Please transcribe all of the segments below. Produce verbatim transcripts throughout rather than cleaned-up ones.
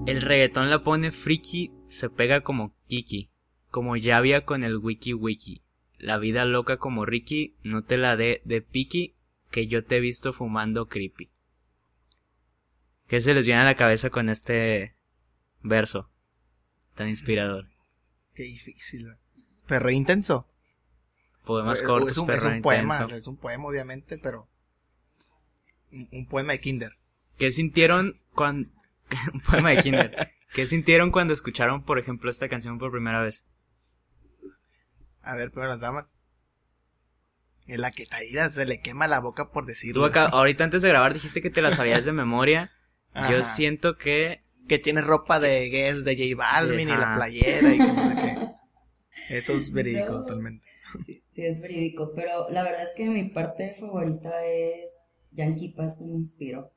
El reggaetón la pone friki, se pega como Kiki, como Yavia con el wiki wiki. La vida loca como Ricky, no te la dé de piqui, que yo te he visto fumando creepy. ¿Qué se les viene a la cabeza con este verso tan inspirador? Qué difícil. Perro intenso. Poemas cortos, es un, perro es un poema, intenso. es un poema obviamente, pero un, un poema de kinder. ¿Qué sintieron cuando un poema de kinder? ¿Qué sintieron cuando escucharon, por ejemplo, esta canción por primera vez? A ver, pero las damas. Es la que Taira se le quema la boca por decirlo. Tú acá, ahorita antes de grabar dijiste que te la sabías de memoria. Ajá. Yo siento que... Que tiene ropa de Guess, de J Balvin, Ajá. y la playera y que no sé qué. Eso es verídico No. totalmente. Sí, sí, es verídico, pero la verdad es que mi parte favorita es Yankee Pasta me inspiró.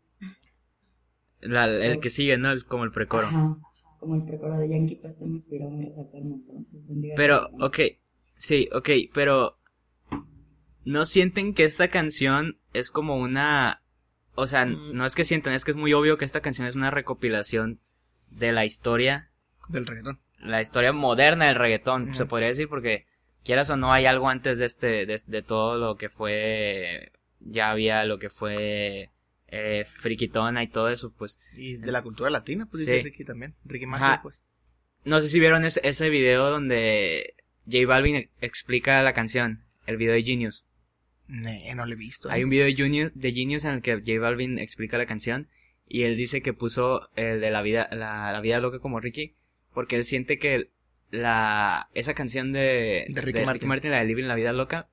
La, el que sigue, ¿no? El- como el precoro. Ajá, como el precoro de Yankee Pasta me inspiró, me resalta un montón. Entonces, bendiga Pero, Dios. ok, sí, ok, pero... ¿No sienten que esta canción es como una... O sea, Mm. no es que sientan, es que es muy obvio que esta canción es una recopilación de la historia, Del reggaetón. la historia moderna del reggaetón, Ujú. se podría decir, porque quieras o no hay algo antes de este, de, de todo lo que fue, ya había lo que fue eh, Friquitona y todo eso, pues. Y de la cultura latina, pues Sí. dice Ricky también. Ricky Ajá. Martin, pues. No sé si vieron ese, ese video donde J Balvin e- explica la canción, el video de Genius. Nee, no lo he visto. Hay ¿eh? un video de Genius, de Genius en el que J Balvin explica la canción y él dice que puso el de la vida, la, la vida loca como Ricky, porque él siente que la esa canción de, De Ricky Martin. la de Living la vida loca,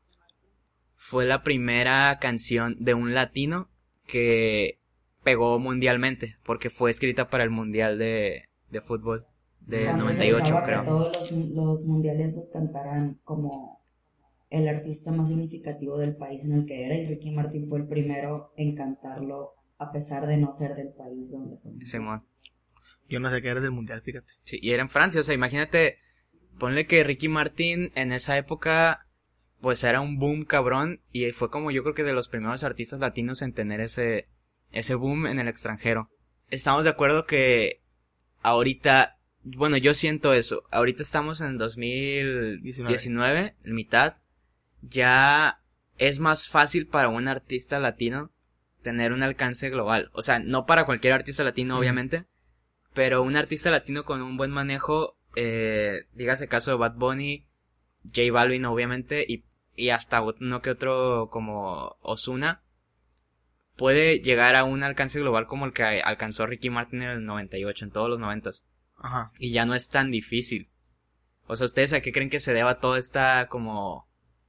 fue la primera canción de un latino que pegó mundialmente, porque fue escrita para el mundial de, de fútbol de Cuando noventa se y ocho, usaba creo. que todos los, los mundiales los cantaran como el artista más significativo del país en el que era, y Ricky Martin fue el primero en cantarlo a pesar de no ser del país donde fue. Simón. Yo no sé qué era del mundial, fíjate. Sí, y era en Francia, o sea, imagínate, ponle que Ricky Martin en esa época, pues era un boom cabrón, y fue como yo creo que de los primeros artistas latinos en tener ese, ese boom en el extranjero. Estamos de acuerdo que ahorita, bueno, yo siento eso, ahorita estamos en dos mil diecinueve, en mitad, ya es más fácil para un artista latino tener un alcance global, o sea, no para cualquier artista latino, Mm. obviamente, pero un artista latino con un buen manejo, eh, dígase caso de Bad Bunny, J Balvin obviamente, y, y hasta uno que otro como Ozuna, puede llegar a un alcance global como el que alcanzó Ricky Martin en el noventa y ocho, en todos los noventas, Ajá. y ya no es tan difícil. O sea, ¿ustedes a qué creen que se deba toda esta como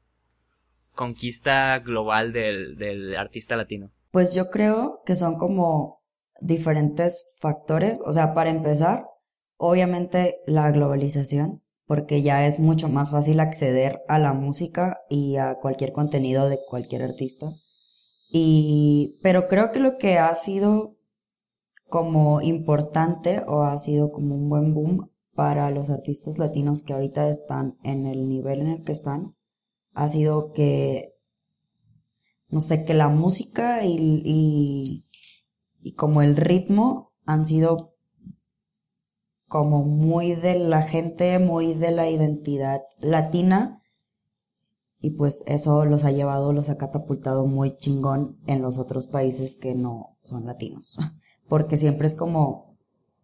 conquista global del, del artista latino? Pues yo creo que son como diferentes factores. O sea, para empezar, obviamente la globalización, porque ya es mucho más fácil acceder a la música y a cualquier contenido de cualquier artista. Y, pero creo que lo que ha sido como importante o ha sido como un buen boom para los artistas latinos que ahorita están en el nivel en el que están, ha sido que, no sé, que la música y, y, y como el ritmo han sido como muy de la gente, muy de la identidad latina, y pues eso los ha llevado, los ha catapultado muy chingón en los otros países que no son latinos, porque siempre es como,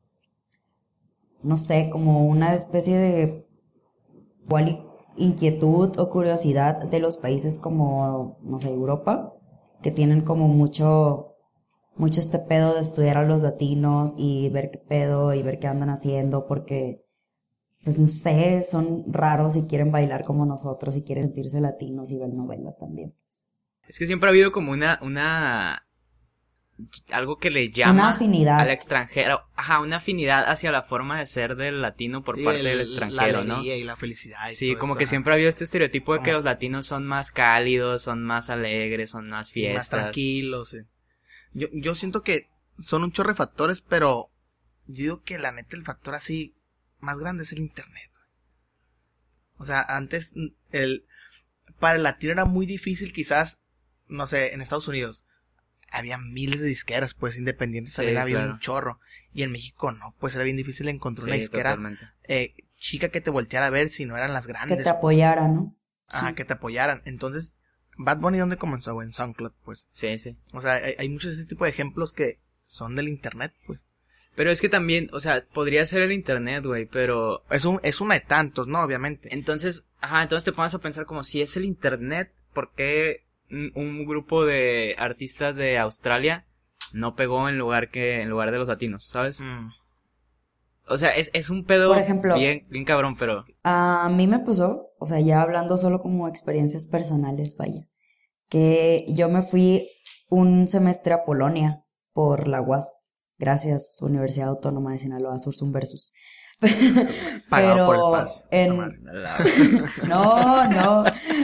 no sé, como una especie de igual inquietud o curiosidad de los países como, no sé, Europa, que tienen como mucho, mucho este pedo de estudiar a los latinos y ver qué pedo y ver qué andan haciendo, porque, pues no sé, son raros y quieren bailar como nosotros y quieren sentirse latinos y ver novelas también, pues. Es que siempre ha habido como una, una, algo que le llama Una afinidad. al extranjero, ajá, una afinidad hacia la forma de ser del latino por Sí, parte el- del La extranjero, ¿no? alegría y la felicidad. Y Sí, todo como esto, que ajá. siempre ha habido este estereotipo de que Como- los latinos son más cálidos, son más alegres, son más Más fiestas. tranquilos. Sí. Yo, yo siento que son un chorro de factores, pero yo digo que la neta el factor así más grande es el internet. O sea, antes el para el latino era muy difícil, quizás, no sé, en Estados Unidos. había miles de disqueras, pues, independientes, Sí, también había claro. un chorro. Y en México no, pues era bien difícil encontrar una Sí, disquera totalmente. eh, chica que te volteara a ver si no eran las Que grandes. te apoyara, ¿no? Ajá, Sí. que te apoyaran. Entonces, Bad Bunny, ¿dónde comenzó, güey? En SoundCloud, pues. Sí, sí. O sea, hay, hay muchos de ese tipo de ejemplos que son del internet, pues. Pero es que también, o sea, podría ser el internet, güey, pero Es un, es una de tantos, ¿no? Obviamente. entonces, ajá, entonces te pones a pensar como si es el internet, ¿por qué un, un grupo de artistas de Australia no pegó en lugar que en lugar de los latinos, ¿sabes? Mm. O sea, es, es un pedo Por ejemplo- bien, bien cabrón, pero A mí me pasó, o sea, ya hablando solo como experiencias personales, vaya, que yo me fui un semestre a Polonia por la U A S. Gracias, Universidad Autónoma de Sinaloa, Sursum Versus. Pagado por el Pero P A S. en- Madre. la- No, no.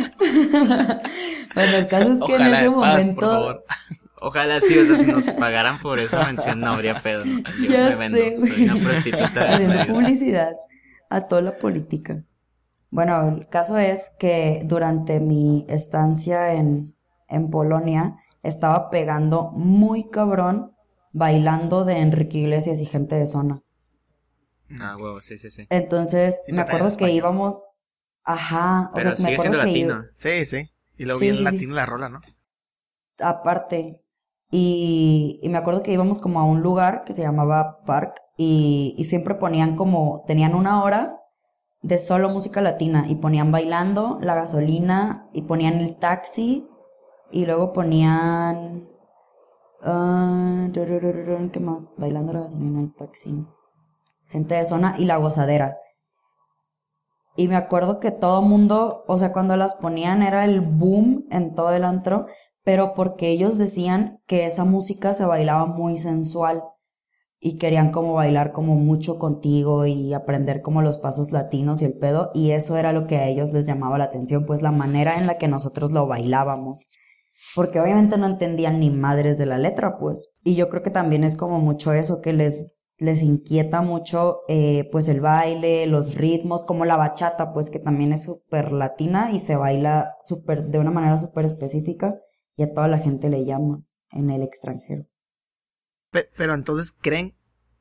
Bueno, el caso es que Ojalá en ese de paz, momento... por favor. ojalá sí, o sea, si nos pagaran por esa mención no habría pedo, ¿no? Yo Ya me vendo, sé, soy güey. una prostituta de Haciendo medios. publicidad a toda la política. Bueno, el caso es que durante mi estancia en, en Polonia estaba pegando muy cabrón bailando de Enrique Iglesias y gente de zona. Ah, huevo, sí, sí, sí. Entonces, Y me tú también acuerdo es que español. íbamos... Ajá, o Pero sea, me sigue acuerdo siendo que latino. Sí, sí. Y luego Sí, bien sí, sí. latino la rola, ¿no? aparte. Y, y me acuerdo que íbamos como a un lugar que se llamaba Park y, y siempre ponían como, tenían una hora de solo música latina y ponían bailando, la gasolina y ponían el taxi y luego ponían... ah, tururururun, ¿qué más? Bailando la gasolina, el taxi. Gente de zona y la gozadera. Y me acuerdo que todo mundo, o sea, cuando las ponían era el boom en todo el antro, pero porque ellos decían que esa música se bailaba muy sensual y querían como bailar como mucho contigo y aprender como los pasos latinos y el pedo, y eso era lo que a ellos les llamaba la atención, pues la manera en la que nosotros lo bailábamos. Porque obviamente no entendían ni madres de la letra, pues. Y yo creo que también es como mucho eso que les les inquieta mucho eh, pues el baile, los ritmos, como la bachata, pues que también es súper latina y se baila súper, de una manera súper específica y a toda la gente le llama en el extranjero. Pe- pero entonces, ¿creen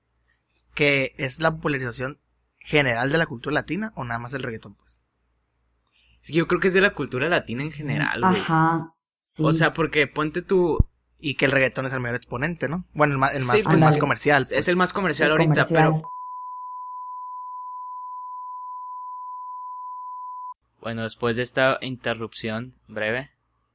que es la popularización general de la cultura latina o nada más el reggaetón, pues? Es que yo creo que es de la cultura latina en general, güey. Ajá, sí. O sea, porque ponte tú, Y que el reggaetón es el mayor exponente, ¿no? Bueno, el más, el Sí, más, pues, el más ándale. comercial. pues. es el más comercial el ahorita, comercial. pero bueno, después de esta interrupción breve,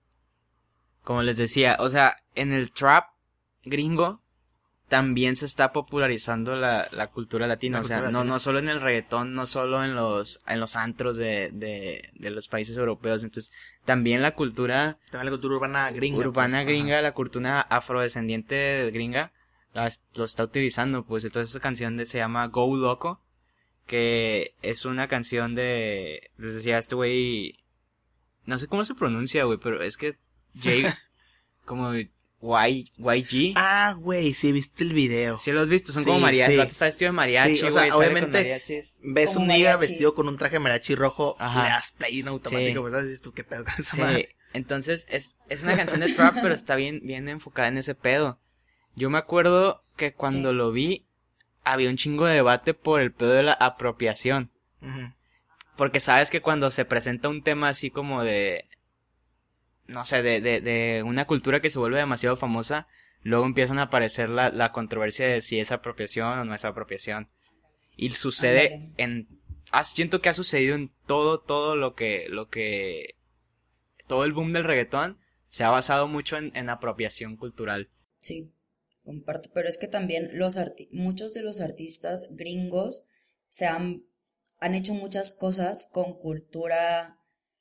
como les decía, o sea, en el trap gringo también se está popularizando la, la cultura latina, La o sea, cultura no, latina. no solo en el reggaetón, no solo en los, en los antros de, de, de los países europeos, entonces también la cultura También la cultura urbana gringa. urbana pues, gringa, ajá. la cultura afrodescendiente gringa, la, lo está utilizando, pues entonces esa canción de, se llama Go Loco, que es una canción de, les decía este güey, no sé cómo se pronuncia, güey, pero es que Jay, como Y, YG, Ah, güey, sí, viste el video. ¿sí lo has visto? Son Sí, como mariachi, sí. el vato está vestido de mariachi, Sí, güey, o sea, sale con obviamente- mariachis. Ves Como un nigga mariachis. vestido con un traje mariachi rojo, Ajá. le das play en automático, Sí. pues ¿sabes? Dices tú qué pedo con esa Sí, madre. entonces es, es una canción de trap, pero está bien, bien enfocada en ese pedo. Yo me acuerdo que cuando Sí. lo vi, había un chingo de debate por el pedo de la apropiación. Ujú. Porque sabes que cuando se presenta un tema así como de, no sé, de, de, de una cultura que se vuelve demasiado famosa, luego empiezan a aparecer la, la controversia de si es apropiación o no es apropiación. Y sucede Ándale. en, ah, siento que ha sucedido en todo, todo lo que, lo que, todo el boom del reggaetón se ha basado mucho en, en apropiación cultural. Sí, comparto. Pero es que también los arti- muchos de los artistas gringos se han, han hecho muchas cosas con cultura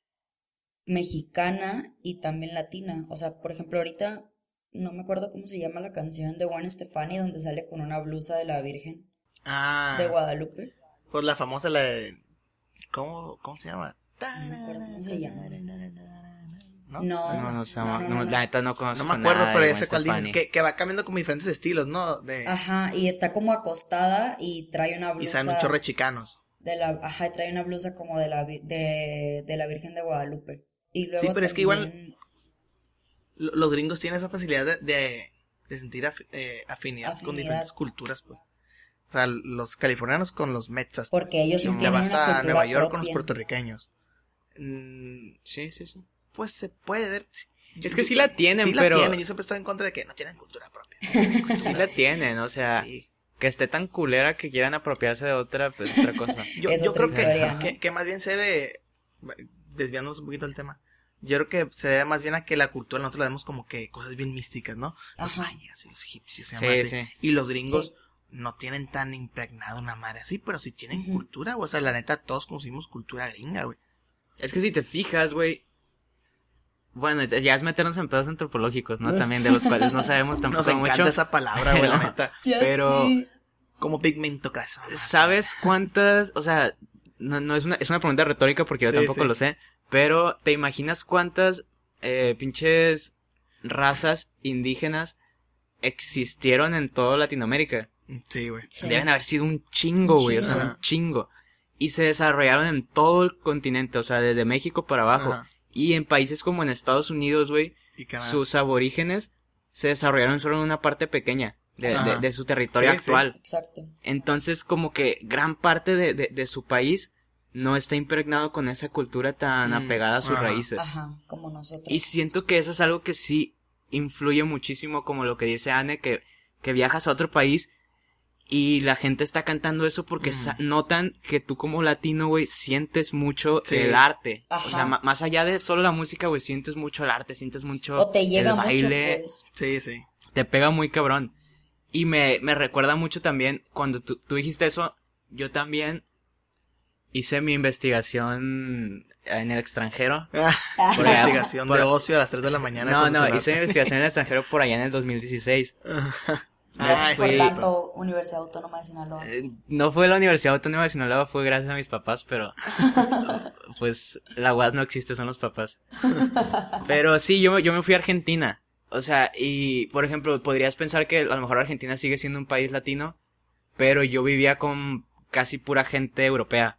mexicana y también latina. O sea, por ejemplo, ahorita no me acuerdo cómo se llama la canción de Gwen Stefani donde sale con una blusa de la Virgen Ah, de Guadalupe. pues la famosa, la de... ¿Cómo, cómo se llama? No me acuerdo cómo se llama. ¿No? No, No, no, sé, no, no, no, no, no. la neta no conozco No me acuerdo, nada pero de ya sé Gwen cuál dices, Stefani. que, que va cambiando como diferentes estilos, ¿no? De, Ajá, y está como acostada y trae una y blusa salen un chorro de chicanos. de la, ajá, y trae una blusa como de la vi- de, de la Virgen de Guadalupe. Y luego Sí, pero es que igual- también- los gringos tienen esa facilidad de, de, de sentir af, eh, afinidad, Afinidad con diferentes culturas, pues. O sea, los californianos con los mexas. Porque ellos no te tienen vas una a cultura Nueva York propia. con los puertorriqueños. Mm, Sí, sí, sí. pues se puede ver. Es que sí la tienen, sí pero... la tienen. Yo siempre estoy en contra de que no tienen cultura propia. Sí la tienen, o sea, Sí. que esté tan culera que quieran apropiarse de otra, pues otra cosa. Yo, Es yo otra creo que, historia, ¿no? que, que más bien se debe, desviándonos un poquito del tema, yo creo que se debe más bien a que la cultura nosotros la vemos como que cosas bien místicas, ¿no? Los Ajá. mayas y los egipcios se Sí, llaman así. sí. Y los gringos Sí. no tienen tan impregnado una madre así, pero sí tienen Ujú. cultura, güey. O sea, la neta, todos consumimos cultura gringa, güey. Es que si te fijas, güey, bueno, ya es meternos en pedos antropológicos, ¿no? También de los cuales no sabemos Nos tampoco encanta mucho. esa palabra, güey, la Pero- neta. Ya Pero- sé. Como pigmentocracia. ¿Sabes cuántas, o sea, no, no es una, es una pregunta retórica porque yo Sí, tampoco sí. lo sé, pero ¿te imaginas cuántas eh, pinches razas indígenas existieron en toda Latinoamérica? Sí, güey. Sí. Deben haber sido un chingo, Un güey, o sea, chingo. un chingo. Y se desarrollaron en todo el continente, o sea, desde México para abajo. Ajá. Y en países como en Estados Unidos, güey, Y Canadá. sus aborígenes se desarrollaron solo en una parte pequeña de, Ajá. de, de su territorio Sí, sí. actual. Exacto. Entonces, como que gran parte de, de, de su país no está impregnado con esa cultura tan Mm, apegada a sus ajá. raíces. Ajá, como nosotros. Y siento que eso es algo que sí influye muchísimo, como lo que dice Anne, que, que viajas a otro país y la gente está cantando eso porque Mm. sa- notan que tú como latino, güey, sientes mucho Sí. el arte. O Ajá. sea, ma- más allá de solo la música, güey, sientes mucho el arte, sientes mucho O te llega el mucho, baile, pues. Sí, sí. te pega muy cabrón. Y me, me recuerda mucho también, cuando tú, tú dijiste eso, yo también hice mi investigación en el extranjero. Ah, Por allá- investigación por- de ocio a las tres de la mañana. No, con tu no, celular. hice mi investigación en el extranjero por allá en el dos mil dieciséis. Gracias Ay, por fui- tanto, Universidad Autónoma de Sinaloa. Eh, No fue la Universidad Autónoma de Sinaloa, fue gracias a mis papás, pero pues la U A S no existe, son los papás. Pero sí, yo, yo me fui a Argentina. O sea, y por ejemplo, podrías pensar que a lo mejor Argentina sigue siendo un país latino, pero yo vivía con casi pura gente europea.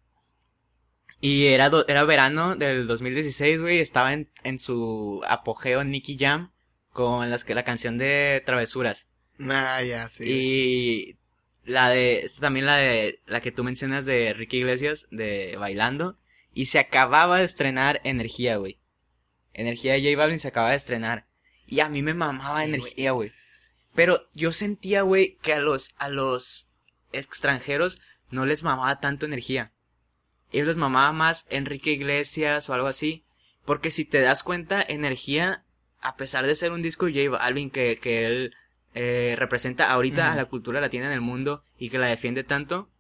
Y era, do- era verano del dos mil dieciséis, güey, estaba en, en su apogeo Nicky Jam con las que la canción de Travesuras. Ah, ya, sí. Y la de, esta también la de, la que tú mencionas de Ricky Iglesias, de Bailando. Y se acababa de estrenar Energía, güey. Energía de J Balvin se acaba de estrenar. Y a mí me mamaba Sí, Energía, güey. Pero yo sentía, güey, que a los, a los extranjeros no les mamaba tanto Energía. Ellos les mamaba más Enrique Iglesias o algo así. Porque si te das cuenta, Energía, a pesar de ser un disco de J Balvin que, que él eh, representa ahorita Ujú. a la cultura latina en el mundo y que la defiende tanto,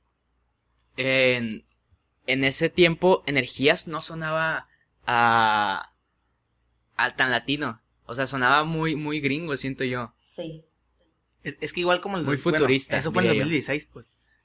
en, en ese tiempo Energías no sonaba a, a tan latino. O sea, sonaba muy, muy gringo, siento yo. Sí. Es, es que igual como el... Muy bueno, futurista, eso fue en el diría yo. dos mil dieciséis, pues.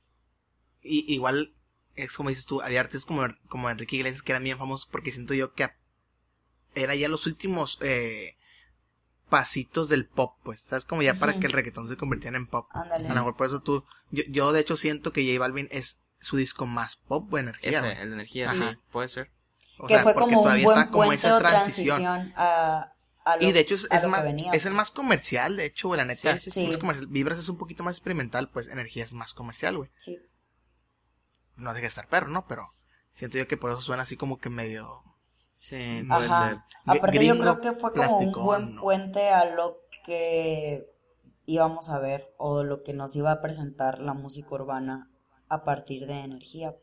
Y igual, es como dices tú, había artistas como, como Enrique Iglesias que eran bien famosos porque siento yo que a- era ya los últimos eh, pasitos del pop, pues. ¿Sabes? Como ya para Ujú. que el reggaetón se convirtiera en pop. Ándale. A lo mejor por eso tú... Yo, yo de hecho siento que J Balvin es su disco más pop o energía. Ese, güey. el de Energía, Sí. sí, puede ser. O Que sea, fue porque como un todavía buen está como puente esa o transición a, a lo, Y de hecho es, a es lo que más venía. es el más comercial, de hecho, güey, la neta. Sí, sí, Es sí. más comercial. Vibras es un poquito más experimental, pues Energía es más comercial, güey. Sí. No deja de estar perro, ¿no? Pero siento yo que por eso suena así como que medio... Sí, puede ser. Ajá. Aparte yo Gringo, creo que fue como un plasticón, buen ¿no? puente a lo que íbamos a ver o lo que nos iba a presentar la música urbana a partir de Energía.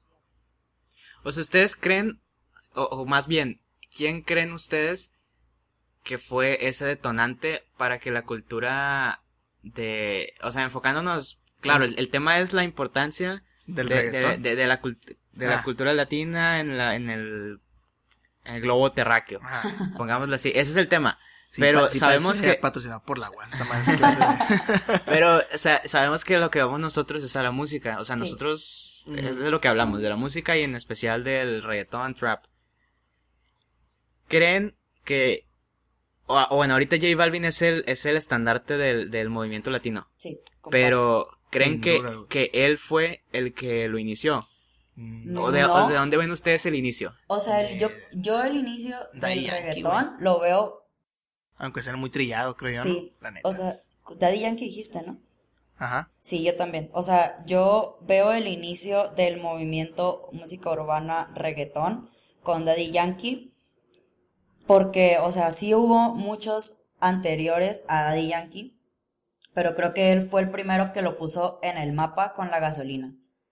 O sea, ¿ustedes creen, o, o más bien, quién creen ustedes que fue ese detonante para que la cultura de, o sea, enfocándonos, claro, el, el tema es la importancia Del de, de, reggaetón. de, de la, cult- de la Ah. cultura latina en la, en el, en el globo terráqueo, Ajá. pongámoslo así, ese es el tema. Sí, Pero pa- sí sabemos parece que- patrocinado por la U A S, esta madre, clase Pero, o sea, sabemos que lo que vamos nosotros es a la música. O sea, Sí. nosotros Ujú. es de lo que hablamos, de la música y en especial del reggaetón, trap. ¿Creen que... O, o bueno, ahorita J Balvin es el, es el estandarte del, del movimiento latino. Sí. comparto. Pero, ¿creen Sin que, duda, güey. que él fue el que lo inició? Mm, ¿O de, No. o de dónde ven ustedes el inicio? O sea, el- yo, yo el inicio Daddy del Yankee, reggaetón lo veo Aunque sea muy trillado, creo yo, Sí, ¿no? La neta. o sea, Daddy Yankee dijiste, ¿no? Ajá. Sí, yo también. O sea, yo veo el inicio del movimiento música urbana reggaetón con Daddy Yankee, porque, o sea, sí hubo muchos anteriores a Daddy Yankee, pero creo que él fue el primero que lo puso en el mapa con La Gasolina.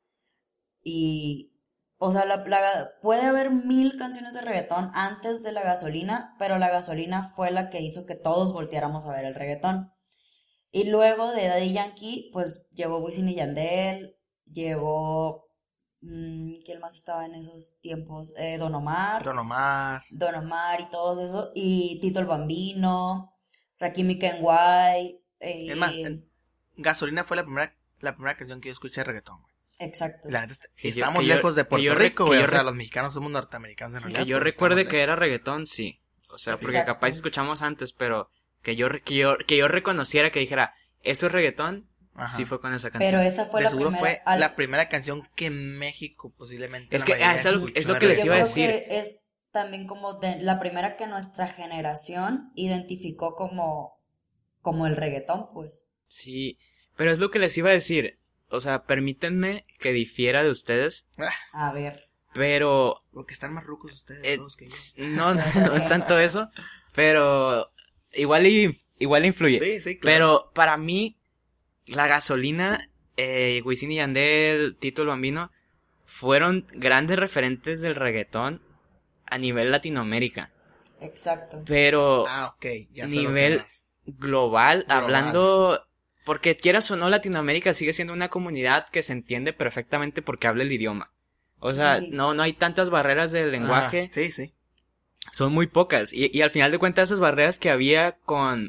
Y, o sea, la, la- puede haber mil canciones de reggaetón antes de La Gasolina, pero La Gasolina fue la que hizo que todos volteáramos a ver el reggaetón. Y luego de Daddy Yankee, pues llegó Wisin y Yandel, llegó... mm, ¿quién más estaba en esos tiempos? Eh, Don Omar, Don Omar. Don Omar y todos eso, y Tito el Bambino, Rakim y Kenway, Es más, eh, en- Gasolina fue la primera, la primera canción que yo escuché de reggaetón, güey. exacto. Y la neta, est- Que yo- estamos que yo- lejos de que Puerto yo re- Rico, que güey. yo O sea, re- los mexicanos somos norteamericanos en Sí. realidad. Que yo pues, recuerde estamos que era reggaetón, sí. O sea, porque Exacto. capaz escuchamos antes, pero que yo, re- que yo, que yo reconociera que dijera, eso es reggaetón, Ajá. sí fue con esa Pero canción. esa fue De la seguro primera. fue al- la primera canción que en México posiblemente Es la que, mayoría ah, es algo- escuchó es lo de que les Yo iba a creo decir. que es también como de la primera que nuestra generación identificó como, como el reggaetón, pues. Sí, pero es lo que les iba a decir. O sea, permítanme que difiera de ustedes, Ah, A ver. pero porque están más rucos ustedes eh, todos que yo. s- no, no, no es tanto eso, pero igual y, igual influye. Sí, sí, claro. Pero para mí, La Gasolina, eh, Wisin y Yandel, Tito el Bambino, fueron grandes referentes del reggaetón a nivel Latinoamérica. Exacto. Pero Ah, ok. Ya sé nivel lo que vas. global, Global. hablando, porque quieras o no, Latinoamérica sigue siendo una comunidad que se entiende perfectamente porque habla el idioma. O Sí, sea, sí, sí. no, no hay tantas barreras del lenguaje, Ajá, sí, sí. son muy pocas. Y, y al final de cuentas, esas barreras que había con,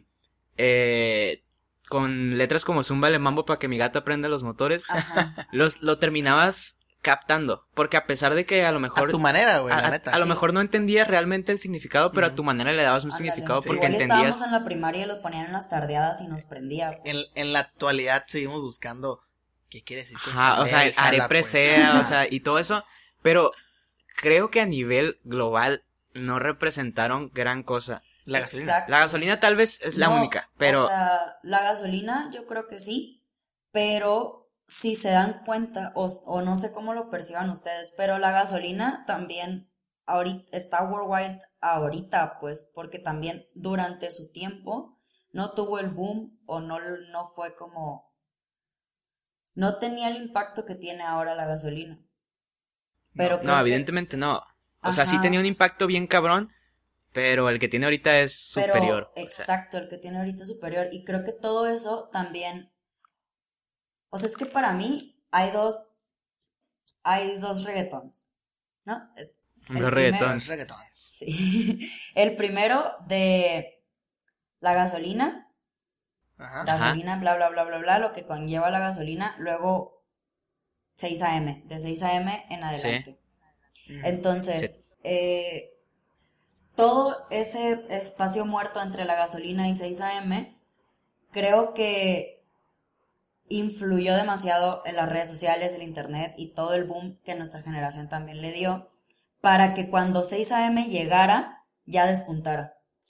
eh, con letras como Zúmbale mambo para que mi gata prenda los motores, Ajá. los, lo terminabas captando. Porque a pesar de que a lo mejor, A tu manera, güey, a, la a- neta. a lo Sí. mejor no entendías realmente el significado, pero a Ujú. tu manera le dabas un Ándale. significado Sí. porque Igual entendías. estábamos en la primaria y lo ponían en las tardeadas y nos prendía. En, en la actualidad seguimos buscando qué quiere decir con Ajá, o sea, el chale, haré jala, pues. presea, o Ajá. sea, y todo eso, pero creo que a nivel global no representaron gran cosa. La gasolina. Exacto. La gasolina tal vez es la No, única, pero O sea, la gasolina yo creo que sí, pero si se dan cuenta, o, o no sé cómo lo perciban ustedes, pero la gasolina también ahorita, está worldwide ahorita, pues, porque también durante su tiempo no tuvo el boom o no, no fue como... No tenía el impacto que tiene ahora la gasolina. Pero no, creo que- evidentemente no. O sea, sí Ajá. tenía un impacto bien cabrón, pero el que tiene ahorita es Pero, superior. o sea. exacto, el que tiene ahorita es superior. Y creo que todo eso también. O sea, es que para mí hay dos. Hay dos reggaetons, ¿no? El Los primer- reggaetons. Es reggaetón. Sí. El primero de la gasolina. Ajá. Gasolina, bla, bla, bla, bla, bla, lo que conlleva la gasolina. Luego seis a eme, de seis a eme en adelante. Ujú. Entonces, eh, todo ese espacio muerto entre la gasolina y seis a eme, creo que influyó demasiado en las redes sociales, el internet y todo el boom que nuestra generación también le dio, para que cuando seis a eme llegara, ya despuntara.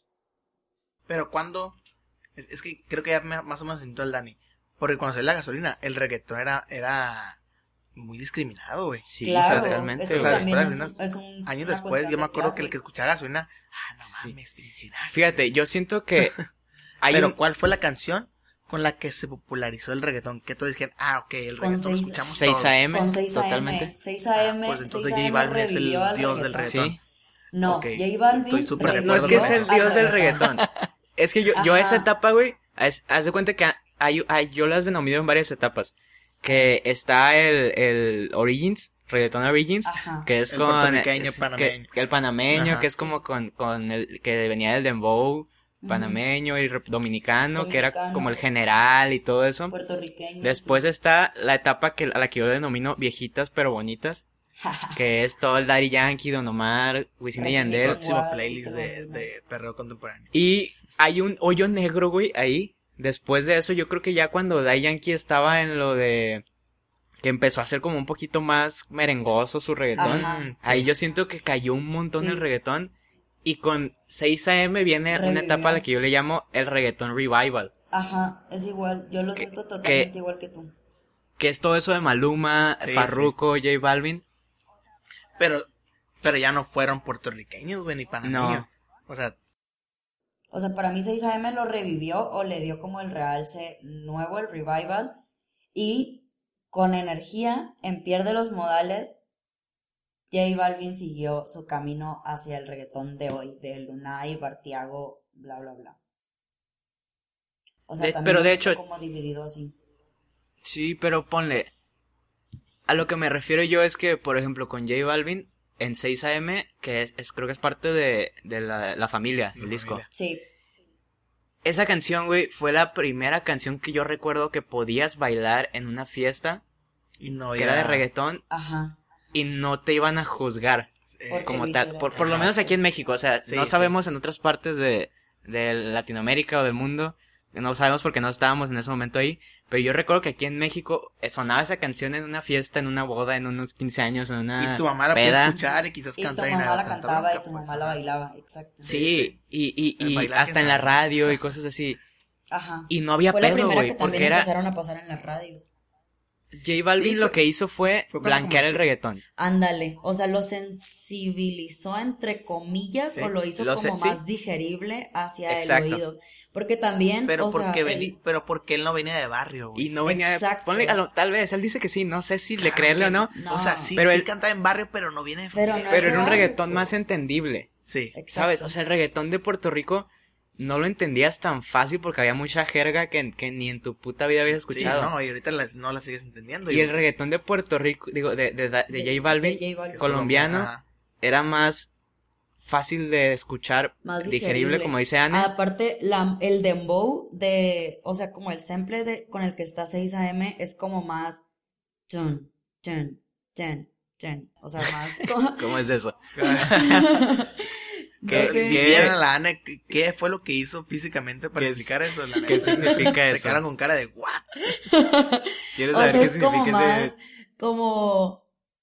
Pero cuando... Es, es que creo que ya me- más o menos sintió el Dani. Porque cuando salió la gasolina, el reggaetón era, era muy discriminado, güey. Sí, Claro, totalmente. es que o sea, también después es, de es un, Años una después, cuestión yo me de acuerdo que el que clases. escuchaba gasolina... Ah, no Sí. mames, pinche naco. Fíjate, yo siento que hay Pero un... ¿cuál fue la canción con la que se popularizó el reggaetón? Que todos dijeron, ah, ok, el Con reggaetón lo seis- escuchamos seis todos. a eme, Con seis a eme, totalmente. seis a eme, Ah, pues entonces seis a J eme Balvin es el revivió al dios del reggaetón. Sí. No, Ok, J Balvin estoy súper de No, no es acuerdo que es con el eso. dios del reggaetón. Es que yo, yo a esa Ajá. etapa, güey, haz, haz de cuenta que hay, hay- yo las denomino en varias etapas. Que está el, el Origins, reggaetón Origins, Ajá. que es El con... puertorriqueño, es- panameño. Que, que el panameño, Ajá. que es como con, con el que venía del dembow, panameño y rep- dominicano, que era Dominicano. como el general y todo eso. Puertorriqueño. Después está la etapa que, a la que yo denomino viejitas pero bonitas, que es todo el Daddy Yankee, Don Omar, Wisin y Rakim y Yandel. Próximo Guay, playlist te de, lo de perreo contemporáneo. Y hay un hoyo negro, güey, ahí. Después de eso, yo creo que ya cuando Daddy Yankee estaba en lo de... que empezó a ser como un poquito más merengoso su reggaetón. Ajá. Mm, Ahí sí. yo siento que cayó un montón Sí. el reggaetón. Y con seis A M viene Revivió. una etapa a la que yo le llamo el reggaetón revival. Ajá, es igual, yo lo Que- siento totalmente que- igual que tú. Que es todo eso de Maluma, Sí, Farruko, J Balvin. Pero, pero ya no fueron puertorriqueños, güey, ni panameños. No. O sea, O sea, para mí seis A M lo revivió o le dio como el realce nuevo, el revival. Y con energía, en Pierde los Modales, J Balvin siguió su camino hacia el reggaetón de hoy, de Lunay, Bartiago, bla, bla, bla. O sea, De- también pero lo de siento hecho- como dividido así. Sí, pero ponle. A lo que me refiero yo es que, por ejemplo, con J Balvin, en seis A M, que es, es- creo que es parte de, de la, la familia, el La disco. familia. Sí, Esa canción, güey, fue la primera canción que yo recuerdo que podías bailar en una fiesta, y no que ya... era de reggaetón, ajá. y no te iban a juzgar eh, Porque como lo tal. hicieras. Por, por lo menos aquí en México, o sea, Sí, no sí. sabemos en otras partes de, de Latinoamérica o del mundo, no sabemos porque no estábamos en ese momento ahí, pero yo recuerdo que aquí en México eh, sonaba esa canción en una fiesta, en una boda, en unos quince años, en una y tu mamá la puede peda. escuchar y quizás Y tu cantar. mamá nada, la cantar cantaba y nunca, tu pues, mamá la ajá. bailaba, exacto. Sí, y, y, El y bailar hasta que en la sabe. radio y cosas así. Ajá. Y no había Fue la pedo, primera güey, que porque también era... empezaron a pasar en las radios. J Balvin Sí, lo fue- que hizo fue fue cuando blanquear el comenzó. reggaetón. Ándale, o sea, lo sensibilizó entre comillas Sí, o lo hizo lo como sé, sí. más digerible hacia Exacto. el oído. Porque también, Pero o sea, porque, el- vení- pero porque él no venía de barrio, güey. Y no venía... Exacto. Ponle, a lo- tal vez, él dice que sí, no sé si le Claro creerle que o no, no. O sea, sí, Pero sí él- cantaba en barrio, pero no viene de Pero familia. no pero es era un real, reggaetón pues. más entendible. Sí. Exacto. ¿Sabes? O sea, el reggaetón de Puerto Rico no lo entendías tan fácil porque había mucha jerga que, que ni en tu puta vida habías Sí, escuchado. no, y ahorita las- no la sigues entendiendo. Y el reggaetón de Puerto Rico, digo, de, de, de, de J Balvin, de J Balvin. es colombiano, Ajá. era más fácil de escuchar, Más digerible, digerible. como dice Ana. Aparte, la, el dembow de, o sea, como el sample de, con el que está seis A M es como más chun, chun, chun, chun. O sea, más como, ¿Cómo es eso? no ¿Qué- sé. Si qué- vieran a la Ana, ¿qué, qué fue lo que hizo físicamente para ¿Qué explicar eso? La ¿Qué neta? significa Se eso? quedaron con cara de what? ¿Quieres O saber sea, qué es como significa ese? más, como,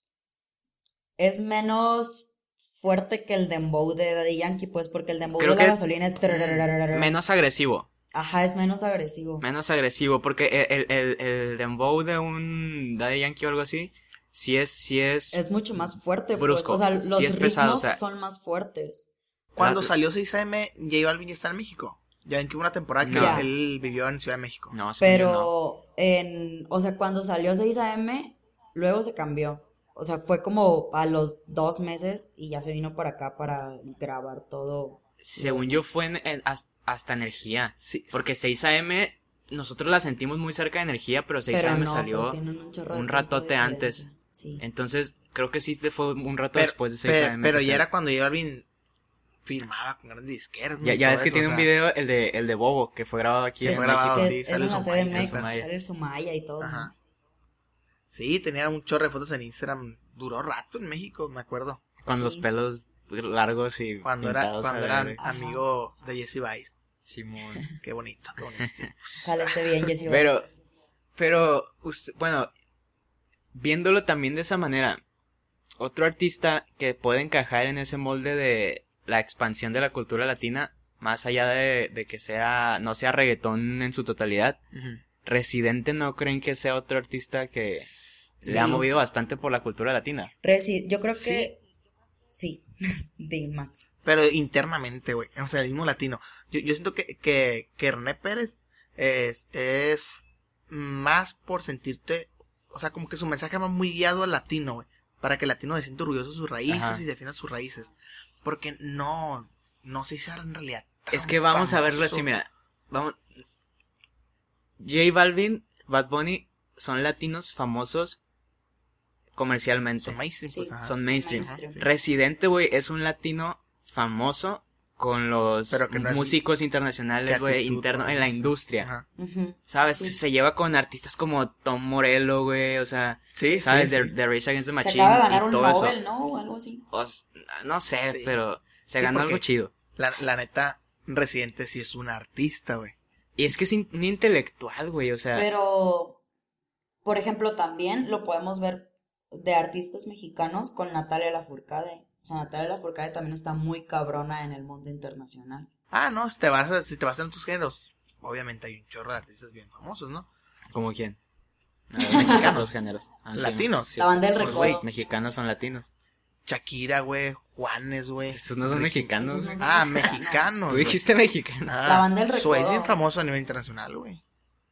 es menos fuerte que el dembow de Daddy Yankee, pues, porque el dembow Creo de la que gasolina es... Menos agresivo. Ajá, es menos agresivo. Menos agresivo, porque el, el, el, el dembow de un Daddy Yankee o algo así, sí es, sí es... Es mucho más fuerte, Brusco. pues, o sea, los Sí es ritmos pesado, o sea. son más fuertes. Cuando La- salió seis A M, J Balvin ya está en México. Ya en que hubo una temporada que No. él vivió en Ciudad de México. No, según yo no. Pero en, o sea, cuando salió seis A M, luego se cambió. O sea, fue como a los dos meses y ya se vino para acá para grabar todo. Según yo fue en, en- has- hasta energía. Sí, Porque seis A M, nosotros la sentimos muy cerca de energía, pero seis Pero A M no, salió pero tienen un chorro de un tiempo de ratote antes. diferencia. Sí. Entonces, creo que sí te fue un rato pero, después de seis pero, A M. pero que ya se- era cuando J Balvin firmaba con grandes disqueras. ¿no? Ya, Y ya todo es que eso, tiene o un sea, video, el de, el de Bobo, que fue grabado aquí Que en fue México. grabado, Que sí, es, sale es su una Maya, C D M X, Sumaya. sale el Sumaya y todo. Ajá. Sí, tenía un chorro de fotos en Instagram. Duró rato en México, me acuerdo. Con Sí. los pelos largos y Cuando era, pintados cuando a era verde. Ajá. amigo de Jesse Vice. Simón. Qué bonito, qué bonito. Ojalá esté bien, Jessy. Pero, pero, usted- bueno, viéndolo también de esa manera, otro artista que puede encajar en ese molde de la expansión de la cultura latina, más allá de, de que sea, no sea reggaetón en su totalidad, Ujú. Residente, ¿no creen que sea otro artista que Sí. le ha movido bastante por la cultura latina? Resi- yo creo Sí. que sí, de Max. Pero internamente, güey. O sea, el mismo latino. Yo, yo siento que, que, que René Pérez es, es más por sentirte. O sea, como que su mensaje va muy guiado al latino, güey. Para que el latino se sienta orgulloso de sus raíces Ajá. y defienda sus raíces. Porque no, no se hizo en realidad. tan Es que vamos a verlo famoso. así, mira, vamos... J Balvin, Bad Bunny son latinos famosos comercialmente. Son mainstream, Sí. pues, ajá. Son mainstream. mainstream. Residente, güey, es un latino famoso con los Pero que no es músicos un- internacionales, qué güey, actitud, internos ¿no? en la industria. Ajá. Ujú. ¿Sabes? Sí. Se lleva con artistas como Tom Morello, güey, o sea, Sí, ¿sabes? sí, de, sí. de Rage Against the Se Machine acaba de ganar y un todo Nobel, eso. ¿no? O algo así. O s- no sé, Sí. pero se Sí, ganó algo porque- chido. La, la neta, Residente sí es un artista, güey. Y es que es in- un intelectual, güey, o sea, Pero, por ejemplo, también lo podemos ver de artistas mexicanos con Natalia Lafourcade. O sea, Natalia Lafourcade también está muy cabrona en el mundo internacional. Ah, no, si te vas a, si te vas a otros géneros, obviamente hay un chorro de artistas bien famosos, ¿no? ¿Cómo quién? A ver, mexicanos, los géneros. Ah, sí, Latinos. sí, La banda del pues, Recodo. güey, mexicanos son latinos. Shakira, güey, Juanes, güey. Estos no son mexicanos. Esos no son Ah, mexicanos. mexicanos. Tú güey. dijiste mexicanos. Ah, La banda del Recodo. Zoé es bien famoso a nivel internacional, güey.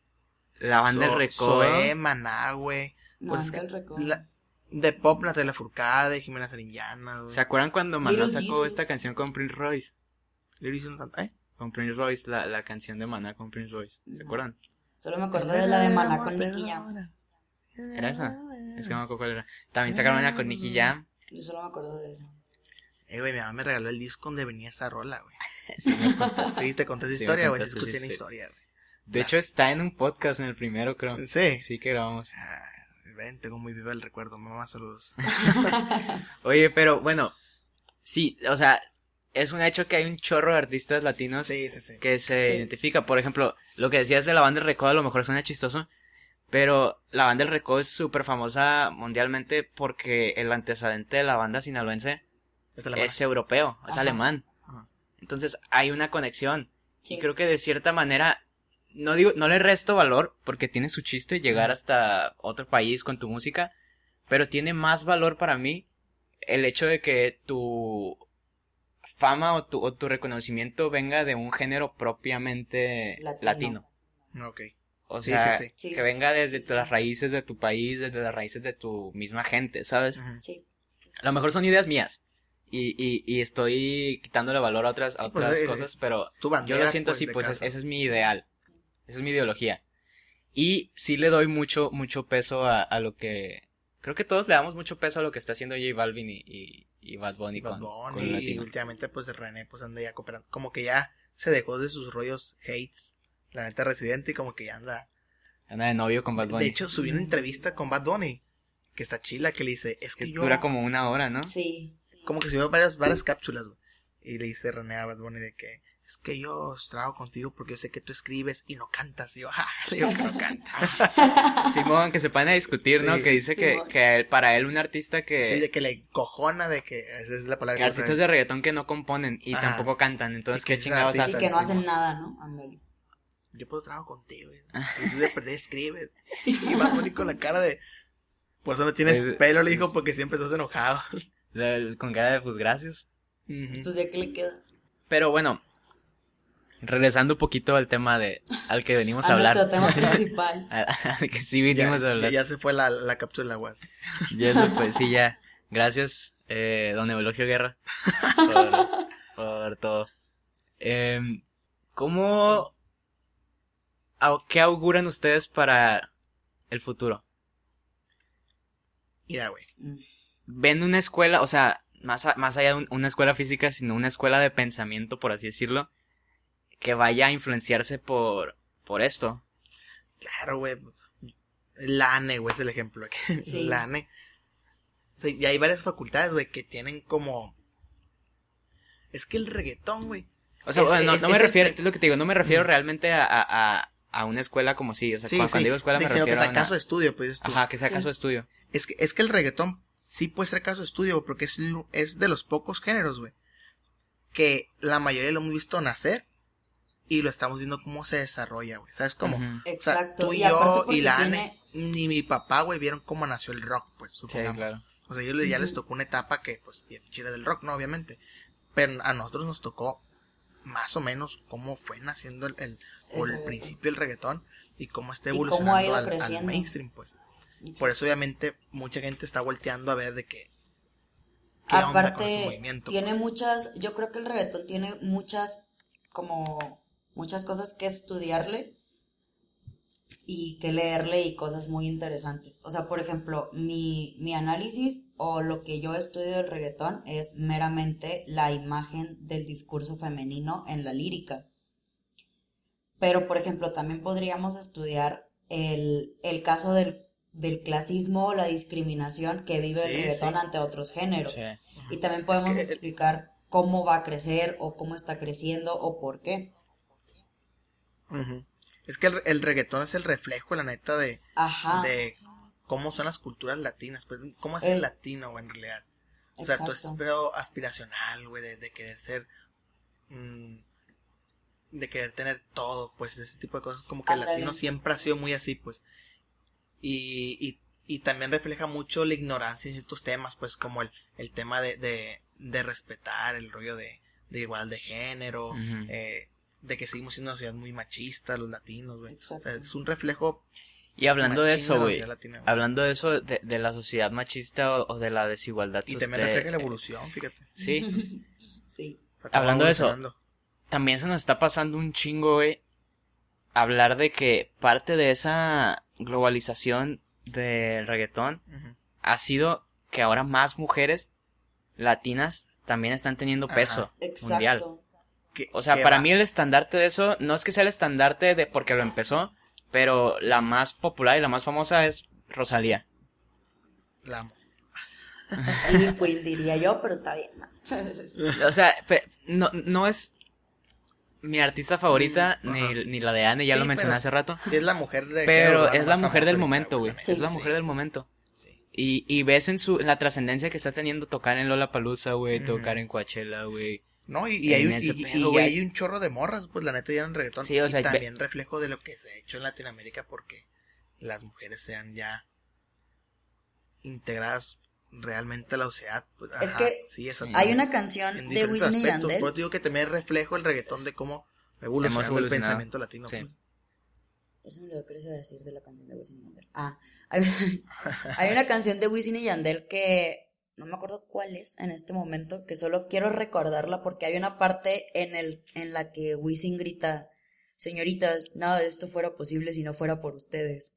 La banda del Zo- Recodo. Zoé, Maná, güey. La Pues banda es que del Recodo. la- de pop, Natalia Lafourcade, Jimena Sariñana, güey. ¿Se acuerdan cuando Maná Little sacó Jesus. esta canción con Prince Royce? Le dicen tanto, ¿eh? Con Prince Royce, la, la canción de Maná con Prince Royce. ¿Se No. acuerdan? Solo me acuerdo de la de Maná con Nicky Jam. ¿Era esa? Es que no me acuerdo cuál era. También sacaron una con Nicky Jam. Yo solo me acuerdo de esa. Eh, güey, mi mamá me regaló el disco donde venía esa rola, güey. Sí, me acuerdo. Sí, te conté esa Sí, me historia, güey. Sí, contaste escuché esa una historia. historia, güey. De hecho, está en un podcast en el primero, creo. Sí. Sí, que grabamos. Ah, ven, tengo muy vivo el recuerdo. Mamá, saludos. Oye, pero bueno, sí, o sea, es un hecho que hay un chorro de artistas latinos Sí, sí, sí. que se Sí. identifica. Por ejemplo, lo que decías de la banda del Recodo a lo mejor suena chistoso, pero la banda del Recodo es súper famosa mundialmente porque el antecedente de la banda sinaloense Es alemana. es europeo, es Ajá. alemán. Ajá. Entonces hay una conexión. Sí. Y creo que de cierta manera, no digo, no le resto valor porque tiene su chiste llegar hasta otro país con tu música, pero tiene más valor para mí el hecho de que tu fama o tu, o tu reconocimiento venga de un género propiamente Latino. latino. Ok. O Sí, sea, sí, sí. Sí. que venga desde Sí, sí, las sí. raíces de tu país, desde las raíces de tu misma gente, ¿sabes? Ujú. Sí. A lo mejor son ideas mías. Y, y, y estoy quitándole valor a otras, a Sí, pues, otras es- cosas, es pero tu yo bandera, lo siento pues, así, de pues es- casa. ese es mi ideal. Esa es mi ideología. Y sí le doy mucho, mucho peso a, a lo que... Creo que todos le damos mucho peso a lo que está haciendo J Balvin y, y, y Bad Bunny Bad con, Bunny, con y Latino. últimamente pues René pues anda ya cooperando, como que ya se dejó de sus rollos hates, la neta Residente, y como que ya anda. Anda de novio con Bad Bunny. De hecho subí una entrevista con Bad Bunny que está chila, que le dice, es que, que yo dura como una hora, ¿no? Sí. como que subió varias, varias cápsulas, güey, y le dice René a Bad Bunny de que es que yo trabajo contigo porque yo sé que tú escribes y no cantas, y yo, ja, le digo que no cantas. Simón, que se ponen a discutir, ¿no? Sí, Que dice que, Simón. que él- para él un artista que... Sí, de que le cojona, de que esa es la palabra que que artistas usa. de reggaetón que no componen y Ajá. tampoco cantan. Entonces, Y que ¿qué es chingados artista. Y hacen? que no hacen nada, ¿no? Ándale. Yo puedo trabajar contigo, güey. Y tú de perder escribes. Y Bad Bunny con la cara de, por eso no tienes Es- pelo, le dijo, es- porque siempre estás enojado. Del- con cara de pues gracias. Ujú. Pues ya que le queda. Pero bueno, regresando un poquito al tema de al que venimos a, A hablar. nuestro tema principal. Al que sí ya, vinimos a ya, hablar. ya se fue la, la cápsula, güey. Ya se fue, sí, ya. Gracias, eh, don Eulogio Guerra, por, por todo. Em, ¿Cómo, au- qué auguran ustedes para el futuro? Mira, güey. Mm. ¿Ven una escuela, o sea, más, a- más allá de un- una escuela física, sino una escuela de pensamiento, por así decirlo, que vaya a influenciarse por, por esto? Claro, güey. La A N E, güey, es el ejemplo. Sí. La A N E. O sea, y hay varias facultades, güey, que tienen como... Es que el reggaetón, güey. O sea, Es- bueno, no, es- no me es el- refiero, es lo que te digo, no me refiero Ujú. realmente a, a, a, a una escuela como sí, o sea, Sí, cuando, sí. cuando digo escuela me Sino que refiero a sea una... caso de estudio, pues dices tú. Ajá, que sea Sí. caso de estudio. Es que, es que el reggaetón sí puede ser caso de estudio, güey, porque es, lo- es de los pocos géneros, güey, que la mayoría lo hemos visto nacer y lo estamos viendo cómo se desarrolla, güey. ¿Sabes cómo? Ujú. O sea, Exacto. tú y, y aparte yo porque y la tiene... Ane, ni mi papá, güey, vieron cómo nació el rock, pues, Sí, supongamos. claro. O sea, ellos ya Ujú. les tocó una etapa que, pues, bien chida del rock, ¿no? Obviamente. Pero a nosotros nos tocó más o menos cómo fue naciendo el, el, o el reggaetón. principio del reggaetón y cómo está Y cómo evolucionando ha ido al, al creciendo. mainstream, pues. Por eso, obviamente, mucha gente está volteando a ver de que... qué onda con ese Aparte, movimiento, tiene pues. muchas, yo creo que el reggaetón tiene muchas, como, muchas cosas que estudiarle y que leerle y cosas muy interesantes. O sea, por ejemplo, mi, mi análisis o lo que yo estudio del reggaetón es meramente la imagen del discurso femenino en la lírica. Pero, por ejemplo, también podríamos estudiar el, el caso del, del clasismo, la discriminación que vive el Sí, reggaetón sí. ante otros géneros. Sí. Y también podemos Es que el- explicar cómo va a crecer o cómo está creciendo o por qué. Ujú. Es que el, el reggaetón es el reflejo, la neta, de, Ajá, de cómo son las culturas latinas, pues, cómo es El- el latino, güey, en realidad. O sea, todo es pero aspiracional, güey, de, de querer ser... Mmm, de querer tener todo, pues, ese tipo de cosas. Como que el latino siempre ha sido muy así, pues. Y, y, y también refleja mucho la ignorancia en ciertos temas, pues, como el, el tema de, de, de respetar el rollo de, de igualdad de género, uh-huh. eh, de que seguimos siendo una sociedad muy machista, los latinos, güey. O sea, es un reflejo... Y hablando de eso, güey, hablando de eso, de, de la sociedad machista o, o de la desigualdad social. Y también usted, refleja la evolución, fíjate. Sí. Sí. Hablando de eso, también se nos está pasando un chingo, güey, hablar de que parte de esa globalización del reggaetón uh-huh. ha sido que ahora más mujeres latinas también están teniendo peso Ajá. mundial. Exacto. O sea, para va? mí el estandarte de eso, no es que sea el estandarte de porque lo empezó, pero la más popular y la más famosa es Rosalía. La amo. Y pues diría yo, pero está bien. O sea, no, no es mi artista favorita, mm, ni, ni la de Anne, ya sí, lo mencioné hace rato. Es la mujer de Pero es la mujer del momento, güey. Sí, es la sí. mujer del momento. Sí. Y, y ves en su en la trascendencia que está teniendo tocar en Lollapalooza, güey, mm. tocar en Coachella, güey. No, y, y, hay un, y, pedo, y hay un chorro de morras, pues la neta ya en reggaetón. Sí, o sea, y también ve... reflejo de lo que se ha hecho en Latinoamérica porque las mujeres sean ya integradas realmente a la sociedad. Pues, es ajá, que sí, hay una canción de Wisin y Yandel. Por eso digo que también reflejo el reggaetón de cómo evolucionó el pensamiento latino. Sí. Pues. Eso es lo que quería decir de la canción de Wisin y Yandel. Ah, hay una, hay una canción de Wisin y Yandel que no me acuerdo cuál es en este momento, que solo quiero recordarla porque hay una parte en el en la que Wisin grita: señoritas, nada de esto fuera posible si no fuera por ustedes.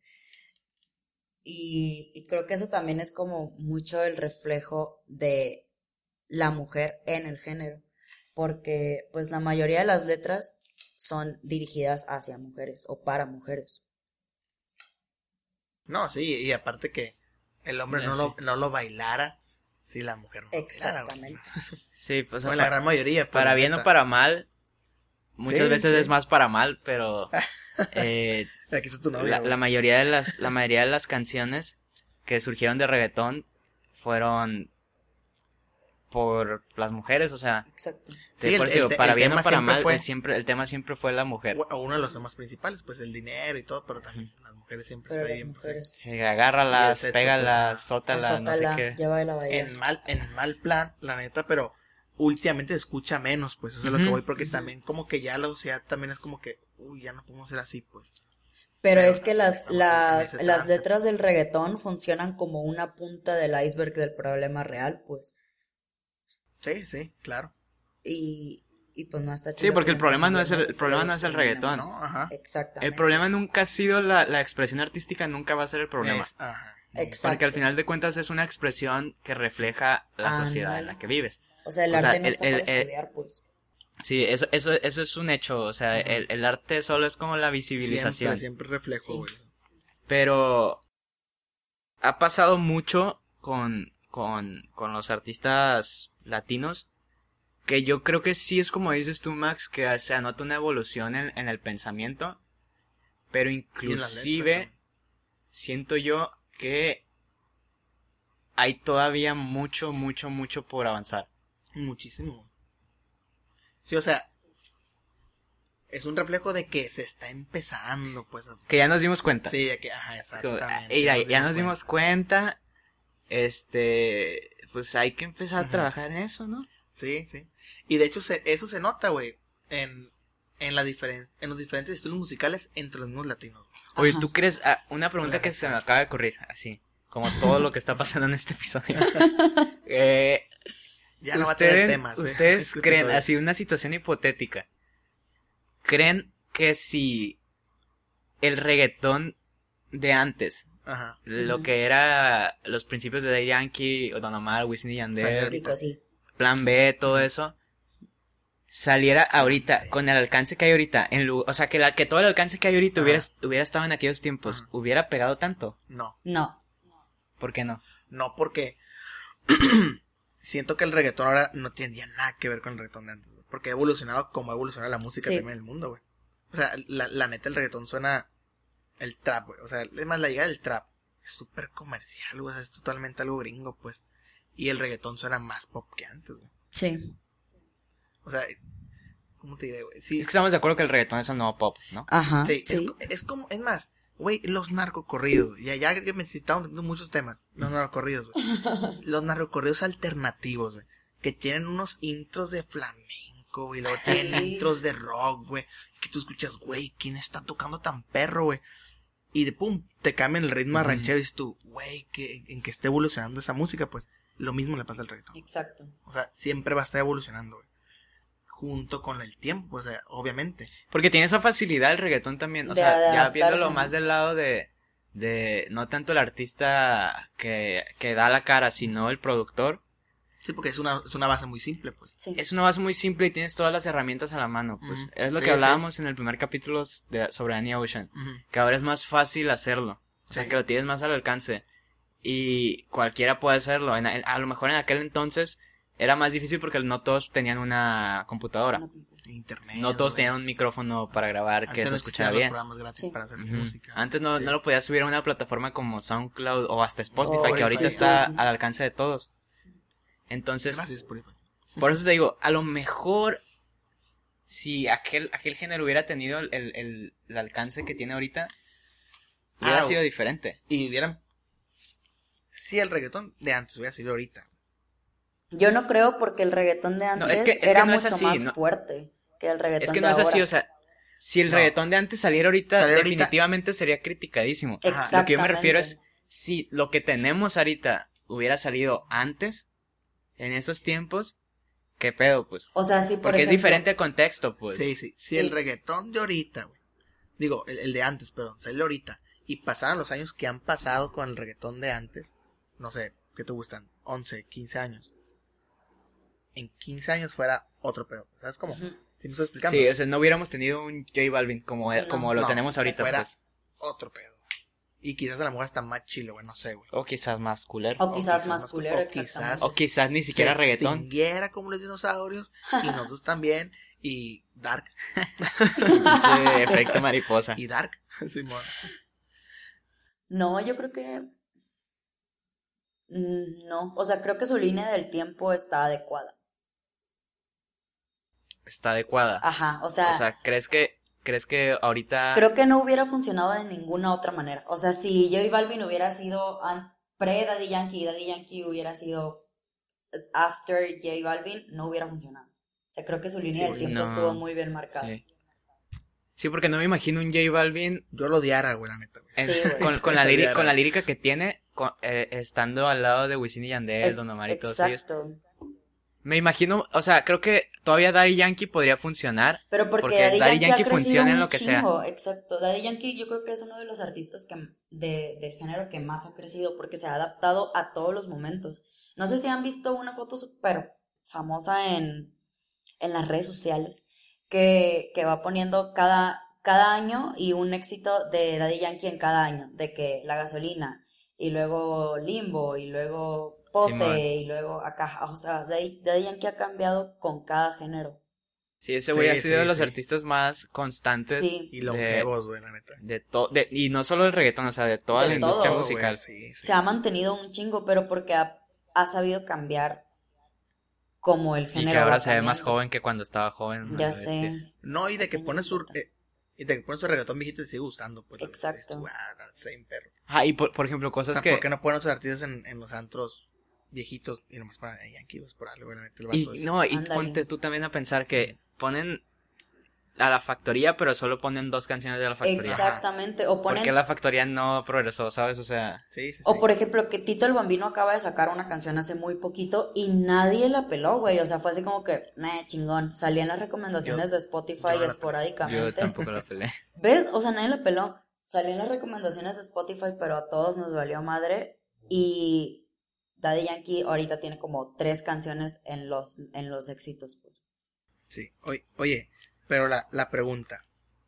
Y, y creo que eso también es como mucho el reflejo de la mujer en el género, porque pues la mayoría de las letras son dirigidas hacia mujeres o para mujeres. No, sí, y aparte que el hombre no, no, sí. lo, no lo bailara si la mujer no Exactamente. Bailara, sí, pues bueno, la gran mayoría. Para neta. Bien o para mal, muchas sí, veces sí. es más para mal, pero... eh, Aquí está tu novia, la, la mayoría de las la mayoría de las canciones que surgieron de reggaetón fueron por las mujeres, o sea, exacto. Sí, por el, digo, el, para el bien o para mal, fue, el siempre el tema siempre fue la mujer. Uno de los temas principales, pues el dinero y todo, pero también las mujeres siempre pero está las ahí, mujeres. Sí, agárralas, pégalas, pues, sótala, no sé qué. Llévala a bailar. En mal en mal plan, la neta, pero últimamente se escucha menos, pues eso es uh-huh. lo que voy, porque uh-huh. también como que ya la sociedad también es como que, uy, ya no podemos ser así, pues. Pero, Pero es que las, las, las letras del reggaetón funcionan como una punta del iceberg del problema real, pues. Sí, sí, claro. Y, y pues no está chido. Sí, porque el problema no es el, el problema no es el reggaetón. No, ajá. Exactamente. El problema nunca ha sido la, la expresión artística, nunca va a ser el problema. Es, ajá. Exacto. Porque al final de cuentas es una expresión que refleja la ah, sociedad no. en la que vives. O sea, el o arte sea, no está el, para el, estudiar, pues. Sí, eso, eso, eso es un hecho, o sea, uh-huh. el, el arte solo es como la visibilización. Siempre, siempre reflejo, güey. Sí. Pero ha pasado mucho con, con, con los artistas latinos, que yo creo que sí es como dices tú, Max, que se anota una evolución en, en el pensamiento, pero inclusive letras, siento yo que hay todavía mucho, mucho, mucho por avanzar. Muchísimo. Sí, o sea, es un reflejo de que se está empezando, pues. Que ya nos dimos cuenta. Sí, ya que, ajá, exactamente. Mira, ya, ya nos dimos cuenta, este, pues hay que empezar uh-huh. a trabajar en eso, ¿no? Sí, sí. Y de hecho se, eso se nota, güey, en, en, la diferen, en los diferentes estilos musicales entre los mismos latinos. Oye, ajá. ¿tú crees? Ah, una pregunta que se me acaba de ocurrir, así, como todo lo que está pasando en este episodio. eh... Ya no ustedes, va a tener temas, ¿eh? ¿Ustedes este creen, episodio. así una situación hipotética, creen que si el reggaetón de antes, Ajá. lo Ujú. que era los principios de Daddy Yankee, o Don Omar, Wisin y Yandel, Rico, sí. Plan B, todo eso, saliera ahorita, con el alcance que hay ahorita, en lu- o sea, que, la, que todo el alcance que hay ahorita hubiera, hubiera estado en aquellos tiempos, Ajá. ¿hubiera pegado tanto? No. No. ¿Por qué no? No, porque siento que el reggaetón ahora no tiene ya nada que ver con el reggaetón de antes, güey, porque ha evolucionado como ha evolucionado la música Sí. también en el mundo, güey. O sea, la, la neta, el reggaetón suena el trap, güey. O sea, es más, la llegada del trap es súper comercial, güey. O sea, es totalmente algo gringo, pues. Y el reggaetón suena más pop que antes, güey. Sí. O sea, ¿cómo te diré, güey? Sí, Es que estamos de acuerdo que el reggaetón es el nuevo pop, ¿no? Ajá. sí, Sí. Es, es como, es más, güey, los narcocorridos. Ya, ya que me estamos metiendo muchos temas. Los narcocorridos, güey. Los narcocorridos alternativos, güey. Que tienen unos intros de flamenco, güey. Luego Sí. tienen intros de rock, güey. Que tú escuchas, güey, ¿quién está tocando tan perro, güey? Y de pum, te cambian el ritmo Ujú. ranchero y dices tú, güey, que en que esté evolucionando esa música, pues lo mismo le pasa al reggaetón. Exacto. O sea, siempre va a estar evolucionando, güey. Junto con el tiempo, pues, o sea, obviamente. Porque tiene esa facilidad el reggaetón también. O De sea, ya adaptarse, viéndolo ¿no? más del lado de, de no tanto el artista que, que da la cara, sino el productor. Sí, porque es una, es una base muy simple, pues. Sí. Es una base muy simple y tienes todas las herramientas a la mano, pues. Ujú. Es lo Sí, que sí. hablábamos en el primer capítulo de, sobre Danny Ocean. Ujú. Que ahora es más fácil hacerlo. O sea, Sí. que lo tienes más al alcance. Y cualquiera puede hacerlo. En- a lo mejor en aquel entonces era más difícil porque no todos tenían una computadora. Una computadora. Internet. No todos güey. tenían un micrófono para grabar Antes que se no escuchara existían los bien. programas gratis Sí. para hacer Ujú. música. Antes no, Sí. no lo podías subir a una plataforma como SoundCloud o hasta Spotify, O que ahorita Spotify. está Ujú. al alcance de todos. Entonces, Gracias, Spotify. por eso te digo, a lo mejor si aquel, aquel género hubiera tenido el, el, el alcance que tiene ahorita, hubiera Ah, sido diferente. Y hubieran... Si el reggaetón de antes hubiera sido ahorita. Yo no creo porque el reggaetón de antes No, es que- es que era no es mucho así, más no. fuerte que el reggaetón Es que de no es ahora. así, o sea, si el No. reggaetón de antes saliera ahorita, Saliera ahorita- definitivamente sería criticadísimo. Exactamente. Lo que yo me refiero es, si lo que tenemos ahorita hubiera salido antes, en esos tiempos, ¿qué pedo, pues? O sea, sí, por Porque es ejemplo, diferente contexto, pues. Sí, sí. Si Sí. el reggaetón de ahorita, güey. Digo, el, el de antes, perdón. Salió ahorita. Y pasaron los años que han pasado con el reggaetón de antes. No sé, ¿qué te gustan? once, quince años. En quince años fuera otro pedo. ¿Sabes cómo? Ujú. ¿Sí me estoy explicando? Sí, o sea, no hubiéramos tenido un J Balvin como, No, como lo no, tenemos se ahorita, fuera- pues. Otro pedo. Y quizás a lo mejor está más chilo, güey. No sé, güey. O quizás más culero. O quizás quizás más más- culero, o quizás- exactamente. O quizás ni siquiera Se reggaetón. extinguiera como los dinosaurios. Y nosotros también. Y Dark. Pinche efecto mariposa. Y Dark. Simón. No, yo creo que... mm, No, o sea, creo que su línea del tiempo está adecuada. Está adecuada. Ajá, o sea, O sea, ¿crees que, crees que ahorita... creo que no hubiera funcionado de ninguna otra manera. O sea, si J Balvin hubiera sido an- pre-Daddy Yankee y Daddy Yankee hubiera sido after J Balvin, no hubiera funcionado. O sea, creo que su línea Sí, del tiempo no. estuvo muy bien marcada. Sí. Sí, porque no me imagino un J Balvin Yo lo odiara, güey, la neta, güey. en- Sí, güey. con, con, la Lo lírica, odiara. con la lírica que tiene, con- eh, estando al lado de Wisin y Yandel, E- Don Omar y todos ellos. Exacto. Me imagino, o sea, creo que todavía Daddy Yankee podría funcionar. Pero porque, Porque Daddy, Daddy Yankee, Yankee ha crecido funciona en un lo que chingo, exacto. Daddy Yankee yo creo que es uno de los artistas que de, del género que más ha crecido porque se ha adaptado a todos los momentos. No sé si han visto una foto súper famosa en, en las redes sociales que, que va poniendo cada, cada año y un éxito de Daddy Yankee en cada año, de que La Gasolina y luego Limbo y luego Pose Simón. y luego acá, o sea, Daddy, Daddy Yankee ha cambiado con cada género. Sí, ese güey Sí, ha sido sí, de los sí. artistas más constantes. Sí. Y longevos, güey, la neta. De todo, y no solo el reggaetón, o sea, de toda De la industria todo, musical. Güey, sí, sí. Se ha mantenido un chingo, pero porque ha, ha sabido cambiar como el Y género que ahora va se ve más cambiando. joven que cuando estaba joven. Ya la bestia. sé. No, y de que Sí, pones su... me encanta. eh, y de que pones su reggaetón viejito y te sigue gustando, pues. la neta, Exacto. dices tú, ah, same perro. Ah, y por, por ejemplo, O cosas sea, que... ¿por qué no ponen esos artistas en, en los antros viejitos y nomás para Yankee, pues, por algo, güey, la neta, el vato Y es- no, y Ándale. ponte tú también a pensar que ponen a La Factoría, pero solo ponen dos canciones de La Factoría. Exactamente. O ¿Por ponen, qué La Factoría no progresó, sabes? O sea, Sí, sí, sí. o por ejemplo, que Tito el Bambino acaba de sacar una canción hace muy poquito y nadie la peló, güey. O sea, fue así como que, meh, chingón. Salía en las recomendaciones Yo- de Spotify yo no la pelé. esporádicamente. yo tampoco la peleé. ¿Ves? O sea, nadie la peló. Salió en las recomendaciones de Spotify, pero a todos nos valió madre. Y Daddy Yankee ahorita tiene como tres canciones en los, en los éxitos, pues. Sí. Oye, oye, pero la, la pregunta.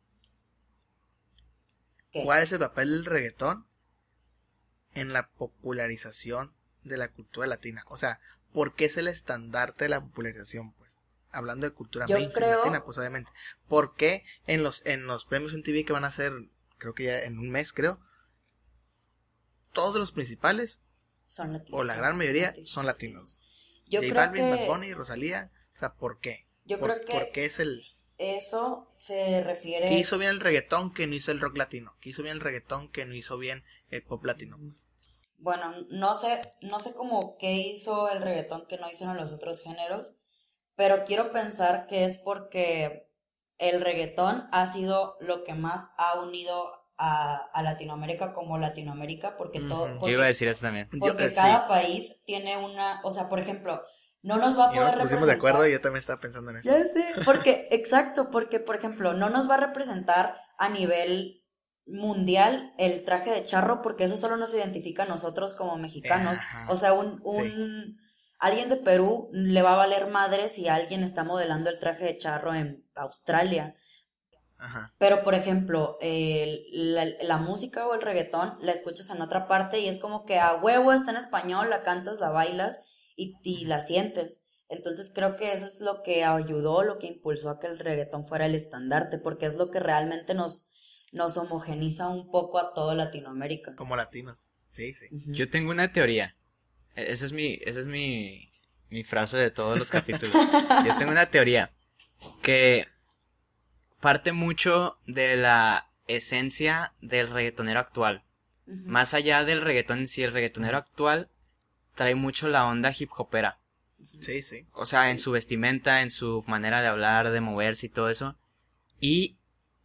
¿Qué? ¿Cuál es el papel del reggaetón en la popularización de la cultura latina? O sea, ¿por qué es el estandarte de la popularización, pues? Hablando de cultura Yo mainstream creo- latina, pues obviamente. ¿Por qué en los, en los premios M T V que van a hacer, creo que ya en un mes, creo, todos los principales Son latinos. O la gran mayoría son latinos. Yo J creo Balvin, que... Bad Bunny, Rosalía. O sea, ¿por qué? Yo ¿Por, creo que... ¿Por qué es el...? Eso se refiere... ¿Qué hizo bien el reggaetón que no hizo el rock latino? ¿Qué hizo bien el reggaetón que no hizo bien el pop latino? Bueno, no sé, no sé cómo qué hizo el reggaetón que no hicieron los otros géneros, pero quiero pensar que es porque el reggaetón ha sido lo que más ha unido a, a Latinoamérica como Latinoamérica, porque todo... Ujú. porque- Yo iba a decir eso también. Porque Yo, eh, cada sí. país tiene una, o sea, por ejemplo, no nos va a Y poder nos pusimos de representar. acuerdo y yo también estaba pensando en eso. Ya sé, porque, exacto, porque, por ejemplo, no nos va a representar a nivel mundial el traje de charro, porque eso solo nos identifica a nosotros como mexicanos. Ajá. O sea, un, un, alguien de Perú le va a valer madre si alguien está modelando el traje de charro en Australia. Ajá. Pero, por ejemplo, el- la, la música o el reggaetón la escuchas en otra parte y es como que a huevo está en español, la cantas, la bailas y, y la sientes. Entonces creo que eso es lo que ayudó, lo que impulsó a que el reggaetón fuera el estandarte, porque es lo que realmente nos, nos homogeniza un poco a toda Latinoamérica. Como latinos. Sí, sí. Ujú. Yo tengo una teoría. E- Esa es mi, esa es mi, mi frase de todos los capítulos. Yo tengo una teoría que parte mucho de la esencia del reggaetonero actual. Ujú. Más allá del reggaetón en sí, el reggaetonero actual trae mucho la onda hip hopera. Sí, sí. O sea, en su vestimenta, en su manera de hablar, de moverse y todo eso. Y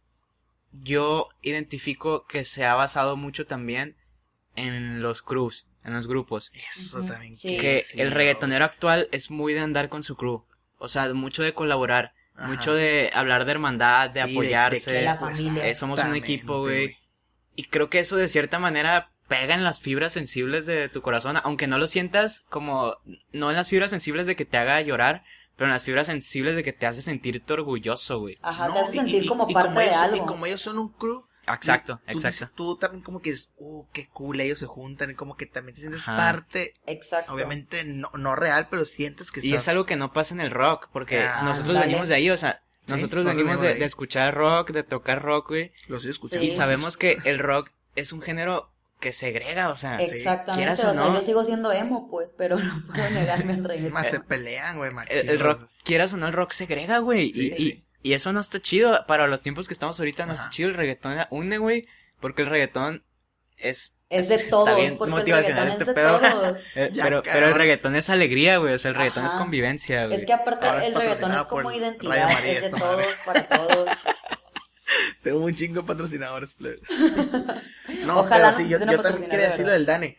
yo identifico que se ha basado mucho también en los crews, en los grupos. Eso Ujú. también. Sí. Que sí, el no. reggaetonero actual es muy de andar con su crew. O sea, mucho de colaborar, Ajá. mucho de hablar de hermandad, de Sí, de- apoyarse. de De la pues, familia. Eh, somos un exactamente, equipo, güey. Y creo que eso de cierta manera pega en las fibras sensibles de tu corazón, aunque no lo sientas como, no en las fibras sensibles de que te haga llorar, pero en las fibras sensibles de que te hace sentirte orgulloso, güey. Ajá, No, te hace y- sentir y- como y parte como de ellos- algo. Y como ellos son un crew. Exacto, tú, exacto. Tú también como que dices, uh, qué cool, ellos se juntan y como que también te sientes Ajá. parte, Exacto. obviamente no, no real, pero sientes que Y estás... es algo que no pasa en el rock, porque Ah, nosotros dale. venimos de ahí, o sea, Sí, nosotros nosotros venimos venimos de, de ahí. de escuchar rock, de tocar rock, güey, Lo estoy escuchando. y Sí. sabemos que el rock es un género que segrega, o sea, Exactamente, quieras o o sea, no. yo sigo siendo emo, pues, pero no puedo negarme el reggaetón. Más se pelean, güey, machín, el, el rock, los- quieras o no, el rock segrega, güey, y, Sí, y, sí. y eso no está chido, para los tiempos que estamos ahorita no Ajá. está chido, el reggaetón une, güey, porque el reggaetón es... Es de está todos, bien porque el motivacional reggaetón es este de pedo. todos. Eh, Ya, pero, cabrón. pero el reggaetón es alegría, güey, o sea, el reggaetón es Ajá. convivencia, güey. Es que aparte Ahora es el reggaetón es patrocinado por como Radio identidad, María es de esta madre. todos, para todos. Tengo un chingo de patrocinadores, plebe. No, Ojalá pero nos sí, yo, empiecen a yo también patrocinar, quería de decirlo verdad. del Dane.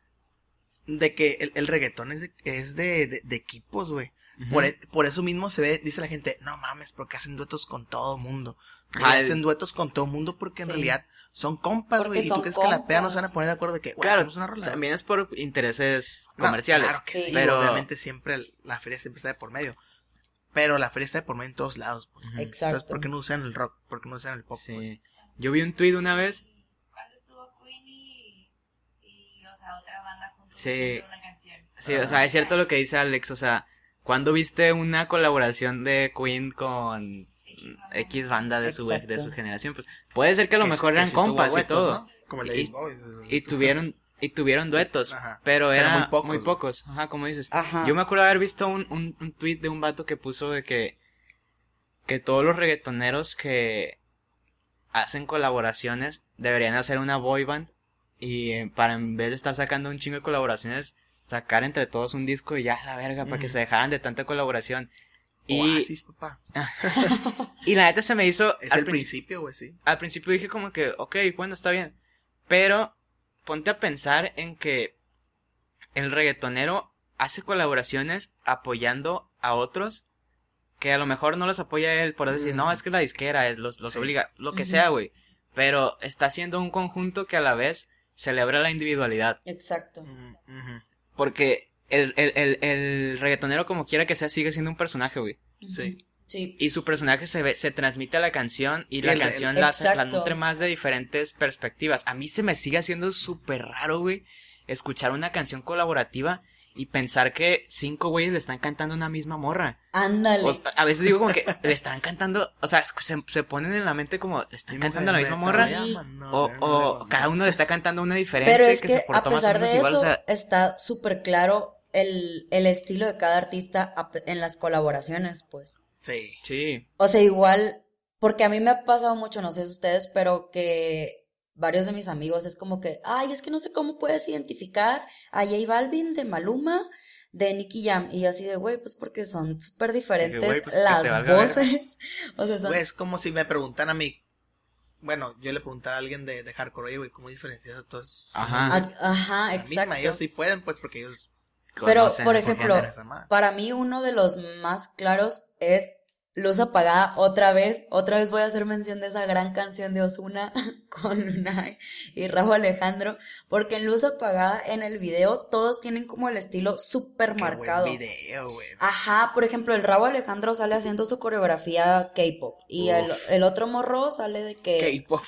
De que el, el reggaetón es de, es de, de, de equipos, güey. Ujú. por, e- por eso mismo se ve, dice la gente, no mames, porque hacen duetos con todo mundo. Porque Ajá, el- hacen duetos con todo mundo porque en Sí. realidad son compas, Porque güey. Y tú son crees que la peda no se van a compas. poner de acuerdo de que, güey, Claro, hacemos una rola. también es por intereses No, comerciales. claro que Sí. sí, pero obviamente siempre el- la feria siempre está de por medio. Pero la feria está de por medio en todos lados, pues. Ujú. Entonces, Exacto. ¿por qué no usan el rock? ¿Por qué no usan el pop? güey? Sí. Yo vi un tuit una vez. Cuando estuvo Queen y, y, o sea, otra banda juntos Sí. haciendo una canción. Sí, o sea, es cierto lo que dice Alex, o sea, ¿cuándo viste una colaboración de Queen con X banda de su, Exacto. de su generación? Pues puede ser que a lo Que- mejor que eran sí tuvo compas y duetos, todo. ¿no? Como el de Y- David Bowie. Y tuvieron y tuvieron duetos, Ajá. pero Pero eran muy muy pocos, pocos, güey. ajá, como dices. Ajá. Yo me acuerdo haber visto un, un, un tweet de un vato que puso de que que todos los reggaetoneros que hacen colaboraciones deberían hacer una boy band y eh, para en vez de estar sacando un chingo de colaboraciones, sacar entre todos un disco y ya la verga, para que Ujú. se dejaran de tanta colaboración. Y, Oasis, papá. y la neta se me hizo Es al el principio principio, güey, sí. al principio dije como que, ok, bueno, está bien. Pero ponte a pensar en que el reggaetonero hace colaboraciones apoyando a otros que a lo mejor no los apoya él por decir, Ujú. no, es que la disquera es- los, los Sí. obliga, lo que Ujú. sea, güey. Pero está haciendo un conjunto que a la vez celebra la individualidad. Exacto. Mm, ujú. Porque el, el, el, el reggaetonero, como quiera que sea, sigue siendo un personaje, güey. Sí. Sí. Y su personaje se ve, se transmite a la canción y Sí, la el- canción el- la, hace- la Exacto. nutre más de diferentes perspectivas. A mí se me sigue haciendo súper raro, güey, escuchar una canción colaborativa y pensar que cinco güeyes le están cantando una misma morra. Ándale. O, a veces digo como que le están cantando, o sea, se, se ponen en la mente como le están cantando a la misma morra. Sí. O, o cada uno le está cantando una diferente. Pero es que, que, se portó a más o pesar de menos igual, eso, o sea, está súper claro el, el estilo de cada artista ap- en las colaboraciones, pues. Sí. sí. O sea, igual, porque a mí me ha pasado mucho, no sé si ustedes, pero que varios de mis amigos es como que, ay, es que no sé cómo puedes identificar a J Balvin de Maluma, de Nicky Jam, y yo así de, güey, pues porque son súper diferentes güey, pues, que te las valga verga. voces. O sea, son... Güey, es como si me preguntan a mí. Bueno, yo le preguntara a alguien de, de hardcore, oye, güey, ¿cómo diferencias a todos? Ajá. Ah, ajá, La misma, exacto. ellos sí pueden, pues, porque ellos Pero, Conocen por esa ejemplo, gente. esa madre. para mí uno de los más claros es Luz Apagada. Otra vez, otra vez voy a hacer mención de esa gran canción de Ozuna con Lunay y Rauw Alejandro, porque en Luz Apagada, en el video, todos tienen como el estilo súper Qué marcado. buen video, güey. Ajá, por ejemplo, el Rauw Alejandro sale haciendo su coreografía K-pop y el, el otro morro sale de que... K-pop.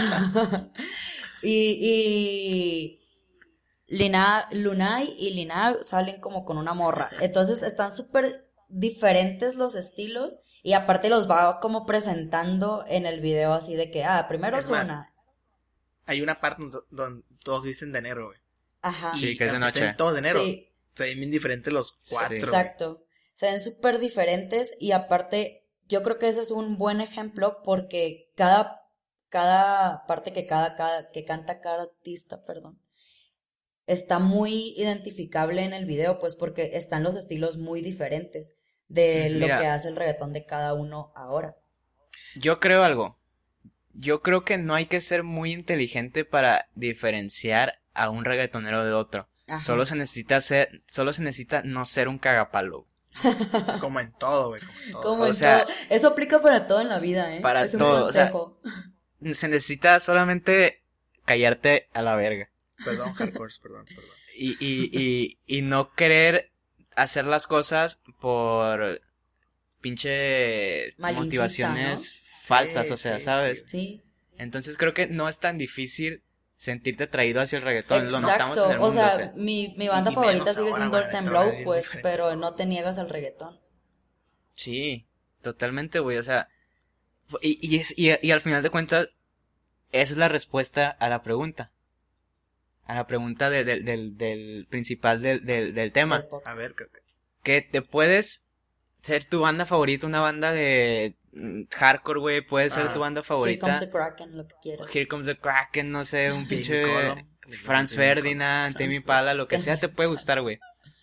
y, y Lina, Lunay y Lina salen como con una morra. Entonces están súper diferentes los estilos y aparte los va como presentando en el video así de que, ah, primero Es es más, una. Hay una parte donde, donde todos dicen de enero, güey. Ajá. Sí, que es de aunque noche. sean todos de enero. Sí. Se ven bien diferentes los cuatro. Sí. güey. Exacto. Se ven súper diferentes y aparte yo creo que ese es un buen ejemplo porque cada, cada parte que cada, cada, que canta cada artista, perdón, está muy identificable en el video, pues porque están los estilos muy diferentes de lo Mira. que hace el reggaetón de cada uno ahora. Yo creo algo. Yo creo que no hay que ser muy inteligente para diferenciar a un reggaetonero de otro. Ajá. Solo se necesita ser, solo se necesita no ser un cagapalo. Como en todo, güey. Como en todo. Como O en sea, todo. Eso aplica para todo en la vida, ¿eh? para es un todo, o sea, consejo. Se necesita solamente callarte a la verga. Perdón, hardcore, perdón, perdón. Y, y, y, y no querer hacer las cosas por pinche Malinchista, motivaciones falsas, Sí, o sea, sí, ¿sabes? Sí. Entonces creo que no es tan difícil sentirte atraído hacia el reggaetón. Lo notamos Exacto. en el mundo. O sea, o sea. mi, mi banda Y favorita menos sigue ahora, siendo güey, el Time ahora es Blow, bien pues, diferente pero todo. no te niegas al reggaetón. Sí, totalmente, güey, o sea, y, y, es, y, y al final de cuentas, esa es la respuesta a la pregunta, a la pregunta de- de- del, del principal del, del, del tema, Del pop. A ver, ¿qué- qué? que te puedes ser tu banda favorita, una banda de mm, hardcore, güey, puede ser Ah. tu banda Here favorita, comes the Kraken, lo que quieras. Here Comes the Kraken, no sé, un Jamie pinche Cullum. Franz Jamie Ferdinand, Cullum. Tame Impala, lo que sea, te puede gustar, güey.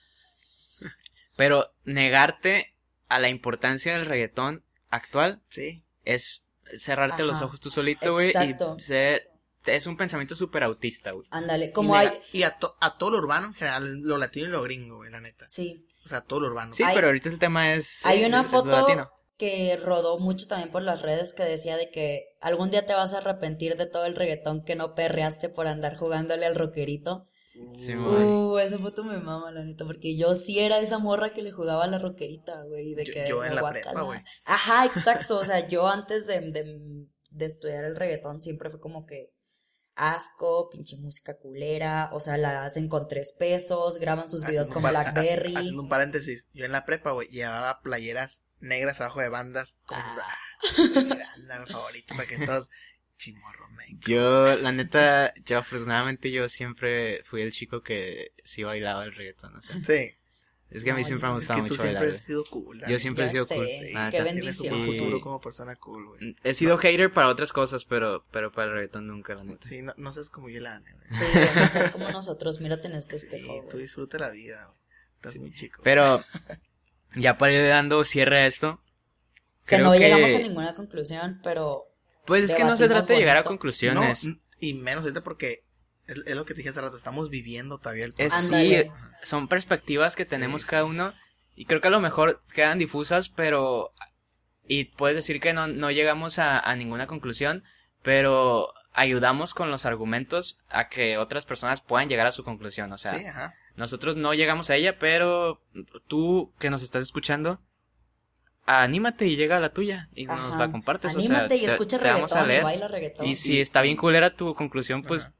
Pero negarte a la importancia del reggaetón actual Sí. es cerrarte los Ajá. ojos tú solito, güey, Exacto. y ser, es un pensamiento súper autista, güey. Ándale, Y, como mira, hay... y a, to- a todo lo urbano en general, lo latino y lo gringo, güey, la neta. Sí. O sea, todo lo urbano. Sí, Hay- pero ahorita el tema es... Hay es- una es lo foto latino. que rodó mucho también por las redes que decía de que algún día te vas a arrepentir de todo el reggaetón que no perreaste por andar jugándole al rockerito. Sí, güey. Uh, esa foto me mama, la neta, porque yo sí era esa morra que le jugaba a la rockerita, güey, de Yo- que yo decía, en la "Guácala". prepa, güey. Ajá, exacto, o sea, yo antes de, de, de estudiar el reggaetón siempre fue como que asco, pinche música culera, o sea, la hacen con tres pesos, graban sus videos Haciendo con un par- Blackberry. Haciendo un paréntesis, yo en la prepa, güey, llevaba playeras negras abajo de bandas. Como Ah. ah, mi banda favorita, para que todos chimorro, me. Yo, la neta, yo afortunadamente yo siempre fui el chico que sí bailaba el reggaetón, o sea, Sí, es que a mí No, siempre yo- me es gustaba que tú mucho siempre bailar. has sido cool. la Yo neta. siempre he Ya sido sé, cool, qué la neta. Tienes un bendición. buen futuro Y- como persona cool, güey. He sido hater para otras cosas, pero, pero para el reggaetón nunca, la neta. Sí, no, no seas como Yelane, güey. Sí, no seas como nosotros, mírate en este Sí, espejo, tú güey. disfruta la vida, güey. Estás muy chico. Pero, ya para ir dando cierre a esto, Que creo no que... llegamos a ninguna conclusión, pero Pues es que no se debatimos trata de llegar a bonito. conclusiones. No, y menos ahorita porque es, es lo que te dije hace rato, estamos viviendo todavía el Es, proceso. sí, Ándale. son perspectivas que tenemos Sí, cada uno y creo que a lo mejor quedan difusas, pero... Y puedes decir que no, no llegamos a, a ninguna conclusión, pero ayudamos con los argumentos a que otras personas puedan llegar a su conclusión. O sea, Sí, ajá. nosotros no llegamos a ella, pero tú que nos estás escuchando, anímate y llega a la tuya y nos ajá. la compartes. Anímate o sea, y te- escucha te vamos a reggaetón y leer. baila reggaetón. Y si está bien culera tu conclusión, pues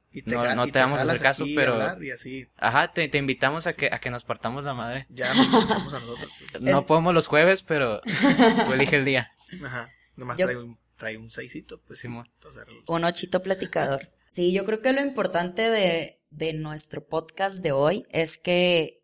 Y te no, ja- no y te damos jalas el caso, aquí a pero... hablar y así Ajá, te, te invitamos a que, a que nos partamos la madre. ya nos invitamos a nosotros. No Es- podemos los jueves, pero tú elige el día. Ajá. Nomás Yo- trae un, trae un seisito, pues sí. Simón. O sea, Un ochito platicador. Sí, yo creo que lo importante de, de nuestro podcast de hoy es que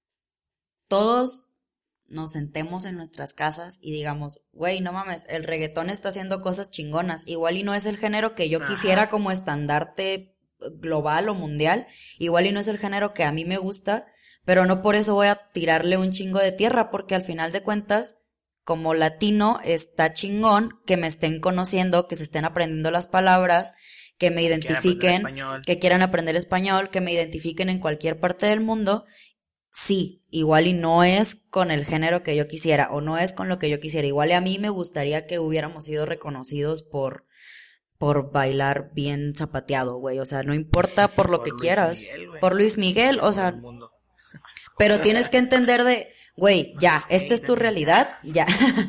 todos nos sentemos en nuestras casas y digamos, güey, no mames, el reggaetón está haciendo cosas chingonas. Igual y no es el género que yo Ajá. quisiera como estandarte global o mundial. Igual y no es el género que a mí me gusta, pero no por eso voy a tirarle un chingo de tierra, porque al final de cuentas, como latino, está chingón que me estén conociendo, que se estén aprendiendo las palabras, que me quieren aprender identifiquen, español. que quieran aprender español, que me identifiquen en cualquier parte del mundo. Sí, igual y no es con el género que yo quisiera, o no es con lo que yo quisiera. Igual y a mí me gustaría que hubiéramos sido reconocidos por, por bailar bien zapateado, güey. O sea, no importa por lo Por que Luis quieras. Miguel, güey. Por Luis Miguel, o Por sea, el mundo. pero tienes que entender de, güey, ya, esta es tu realidad, ya.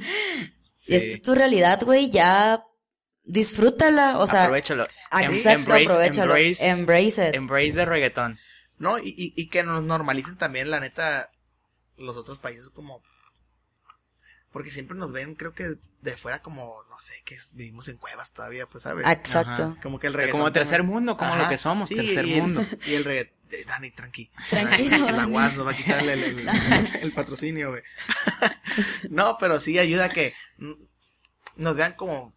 Sí. Esta es tu realidad, güey, ya disfrútala, o sea, Aprovechalo. Em- exacto, embrace- aprovechalo. Embrace, Embrace it. embrace the reggaetón. No, y, y, y que nos normalicen también, la neta, los otros países como... Porque siempre nos ven, creo que de fuera como, no sé, que es- vivimos en cuevas todavía, pues, ¿sabes? Exacto. Ajá. Como que el Que reggaetón... como tercer también- mundo, como Ajá, lo que somos, sí, tercer y el- mundo. Y el reggaetón... Dani, tranqui. Tranquilo, El Dani. aguas nos va a quitar el, el, el- el patrocinio, güey. No, pero sí ayuda a que mm, nos vean como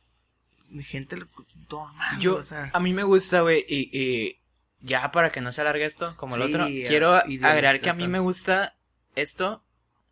gente normal, Yo, o sea... a mí me gusta, güey, y, y ya para que no se alargue esto, como el Sí, otro, a- quiero idealizar agregar que a mí tanto. me gusta esto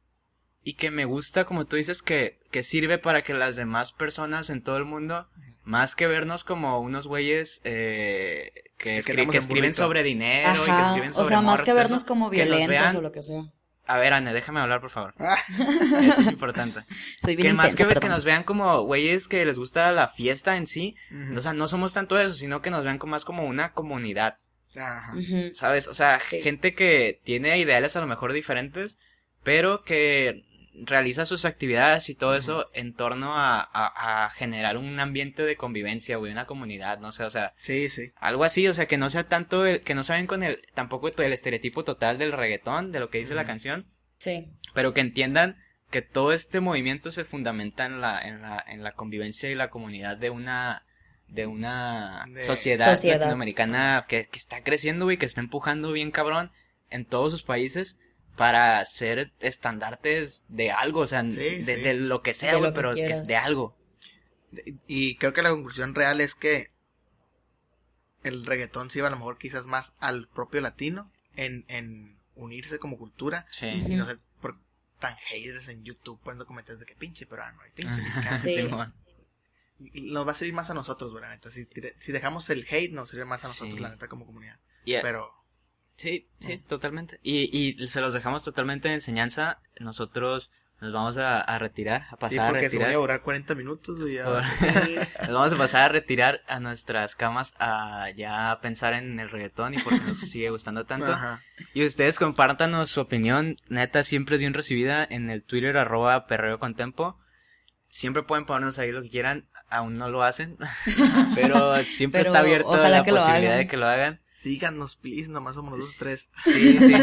y que me gusta, como tú dices, que, que sirve para que las demás personas en todo el mundo, más que vernos como unos güeyes eh, que, Es que escri- andamos que en escriben burrito. sobre dinero y que Ajá, escriben sobre o sea, más morras, que todo vernos eso, como que nos violentos vean- o lo que sea. A ver, Anne, déjame hablar, por favor. Ah, Eso es importante. Soy bien Que más intensa, que, ver, que perdón. nos vean como güeyes que les gusta la fiesta en sí, ujú. o sea, no somos tanto eso, sino que nos vean como más como una comunidad, Ajá. Ujú. ¿sabes? O sea, Sí. gente que tiene ideales a lo mejor diferentes, pero que realiza sus actividades y todo eso en torno a, a, a generar un ambiente de convivencia, güey, una comunidad, no sé, o sea, Sí, sí. algo así, o sea, que no sea tanto, el, que no se ven con el, tampoco el estereotipo total del reggaetón, de lo que dice la Ujú. canción, Sí. pero que entiendan que todo este movimiento se fundamenta en la, en la, en la convivencia y la comunidad de una, de una De- sociedad, Sociedad. latinoamericana que, que está creciendo, güey, que está empujando bien cabrón en todos sus países para ser estandartes de algo, o sea, Sí, de, sí. de lo que sea, De güey, lo que pero que quieras. es de algo. Y, y creo que la conclusión real es que el reggaetón se iba a lo mejor quizás más al propio latino en, en unirse como cultura. Sí. Y no sé por tan haters en YouTube poniendo comentarios de que pinche peruano y pinche mexicano. Sí. Simón. Nos va a servir más a nosotros, güey, la neta. Si, si dejamos el hate, nos sirve más a nosotros, Sí. la neta, como comunidad. Y, Pero, sí, sí, totalmente. Y, y se los dejamos totalmente de enseñanza. Nosotros nos vamos a, a retirar, a pasar sí, a porque se voy retirar. a durar cuarenta minutos, güey. ya. Por- Sí. Nos vamos a pasar a retirar a nuestras camas a ya pensar en el reggaetón y por qué nos sigue gustando tanto. Ajá. Y ustedes compártanos su opinión, neta, siempre es bien recibida en el Twitter arroba perreo con tempo. Siempre pueden ponernos ahí lo que quieran, aún no lo hacen, pero siempre Pero está abierto ojalá la que lo posibilidad hagan. de que lo hagan. Síganos, please, nomás somos los dos tres. Sí, sí.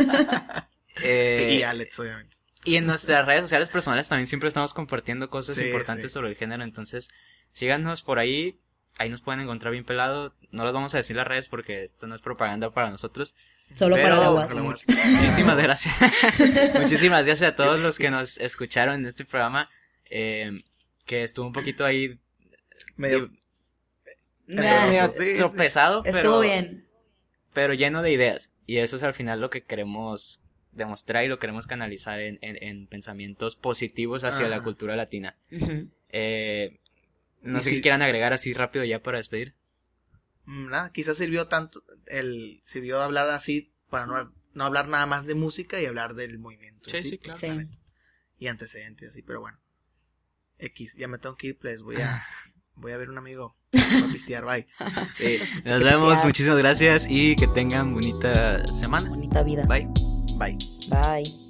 Eh, Y Alex, obviamente. Y en nuestras redes sociales personales también siempre estamos compartiendo cosas Sí, importantes sí. sobre el género, entonces síganos por ahí, ahí nos pueden encontrar bien pelado, no les vamos a decir las redes porque esto no es propaganda para nosotros. Solo Pero- para la guasa. Para la guasa. Muchísimas gracias, muchísimas gracias a todos los que nos escucharon en este programa, eh, que estuvo un poquito ahí Medio, Nah, medio Sí, sí. tropezado, estuvo pero, bien. pero lleno de ideas, y eso es al final lo que queremos demostrar y lo queremos canalizar en, en, en pensamientos positivos hacia Ajá. la cultura latina. Ujú. Eh, no Y sé si- qué quieran agregar así rápido ya para despedir. mm, nada, quizás sirvió tanto, el sirvió hablar así para no, no hablar nada más de música y hablar del movimiento. en Sí, sí, claro. Sí. la neta. Y antecedentes, así, pero bueno. X, ya me tengo que ir, pues voy a, voy a ver un amigo para pistear, bye. Sí, que nos vemos, pistear. muchísimas gracias y que tengan bonita semana. Bonita vida. Bye. Bye. Bye.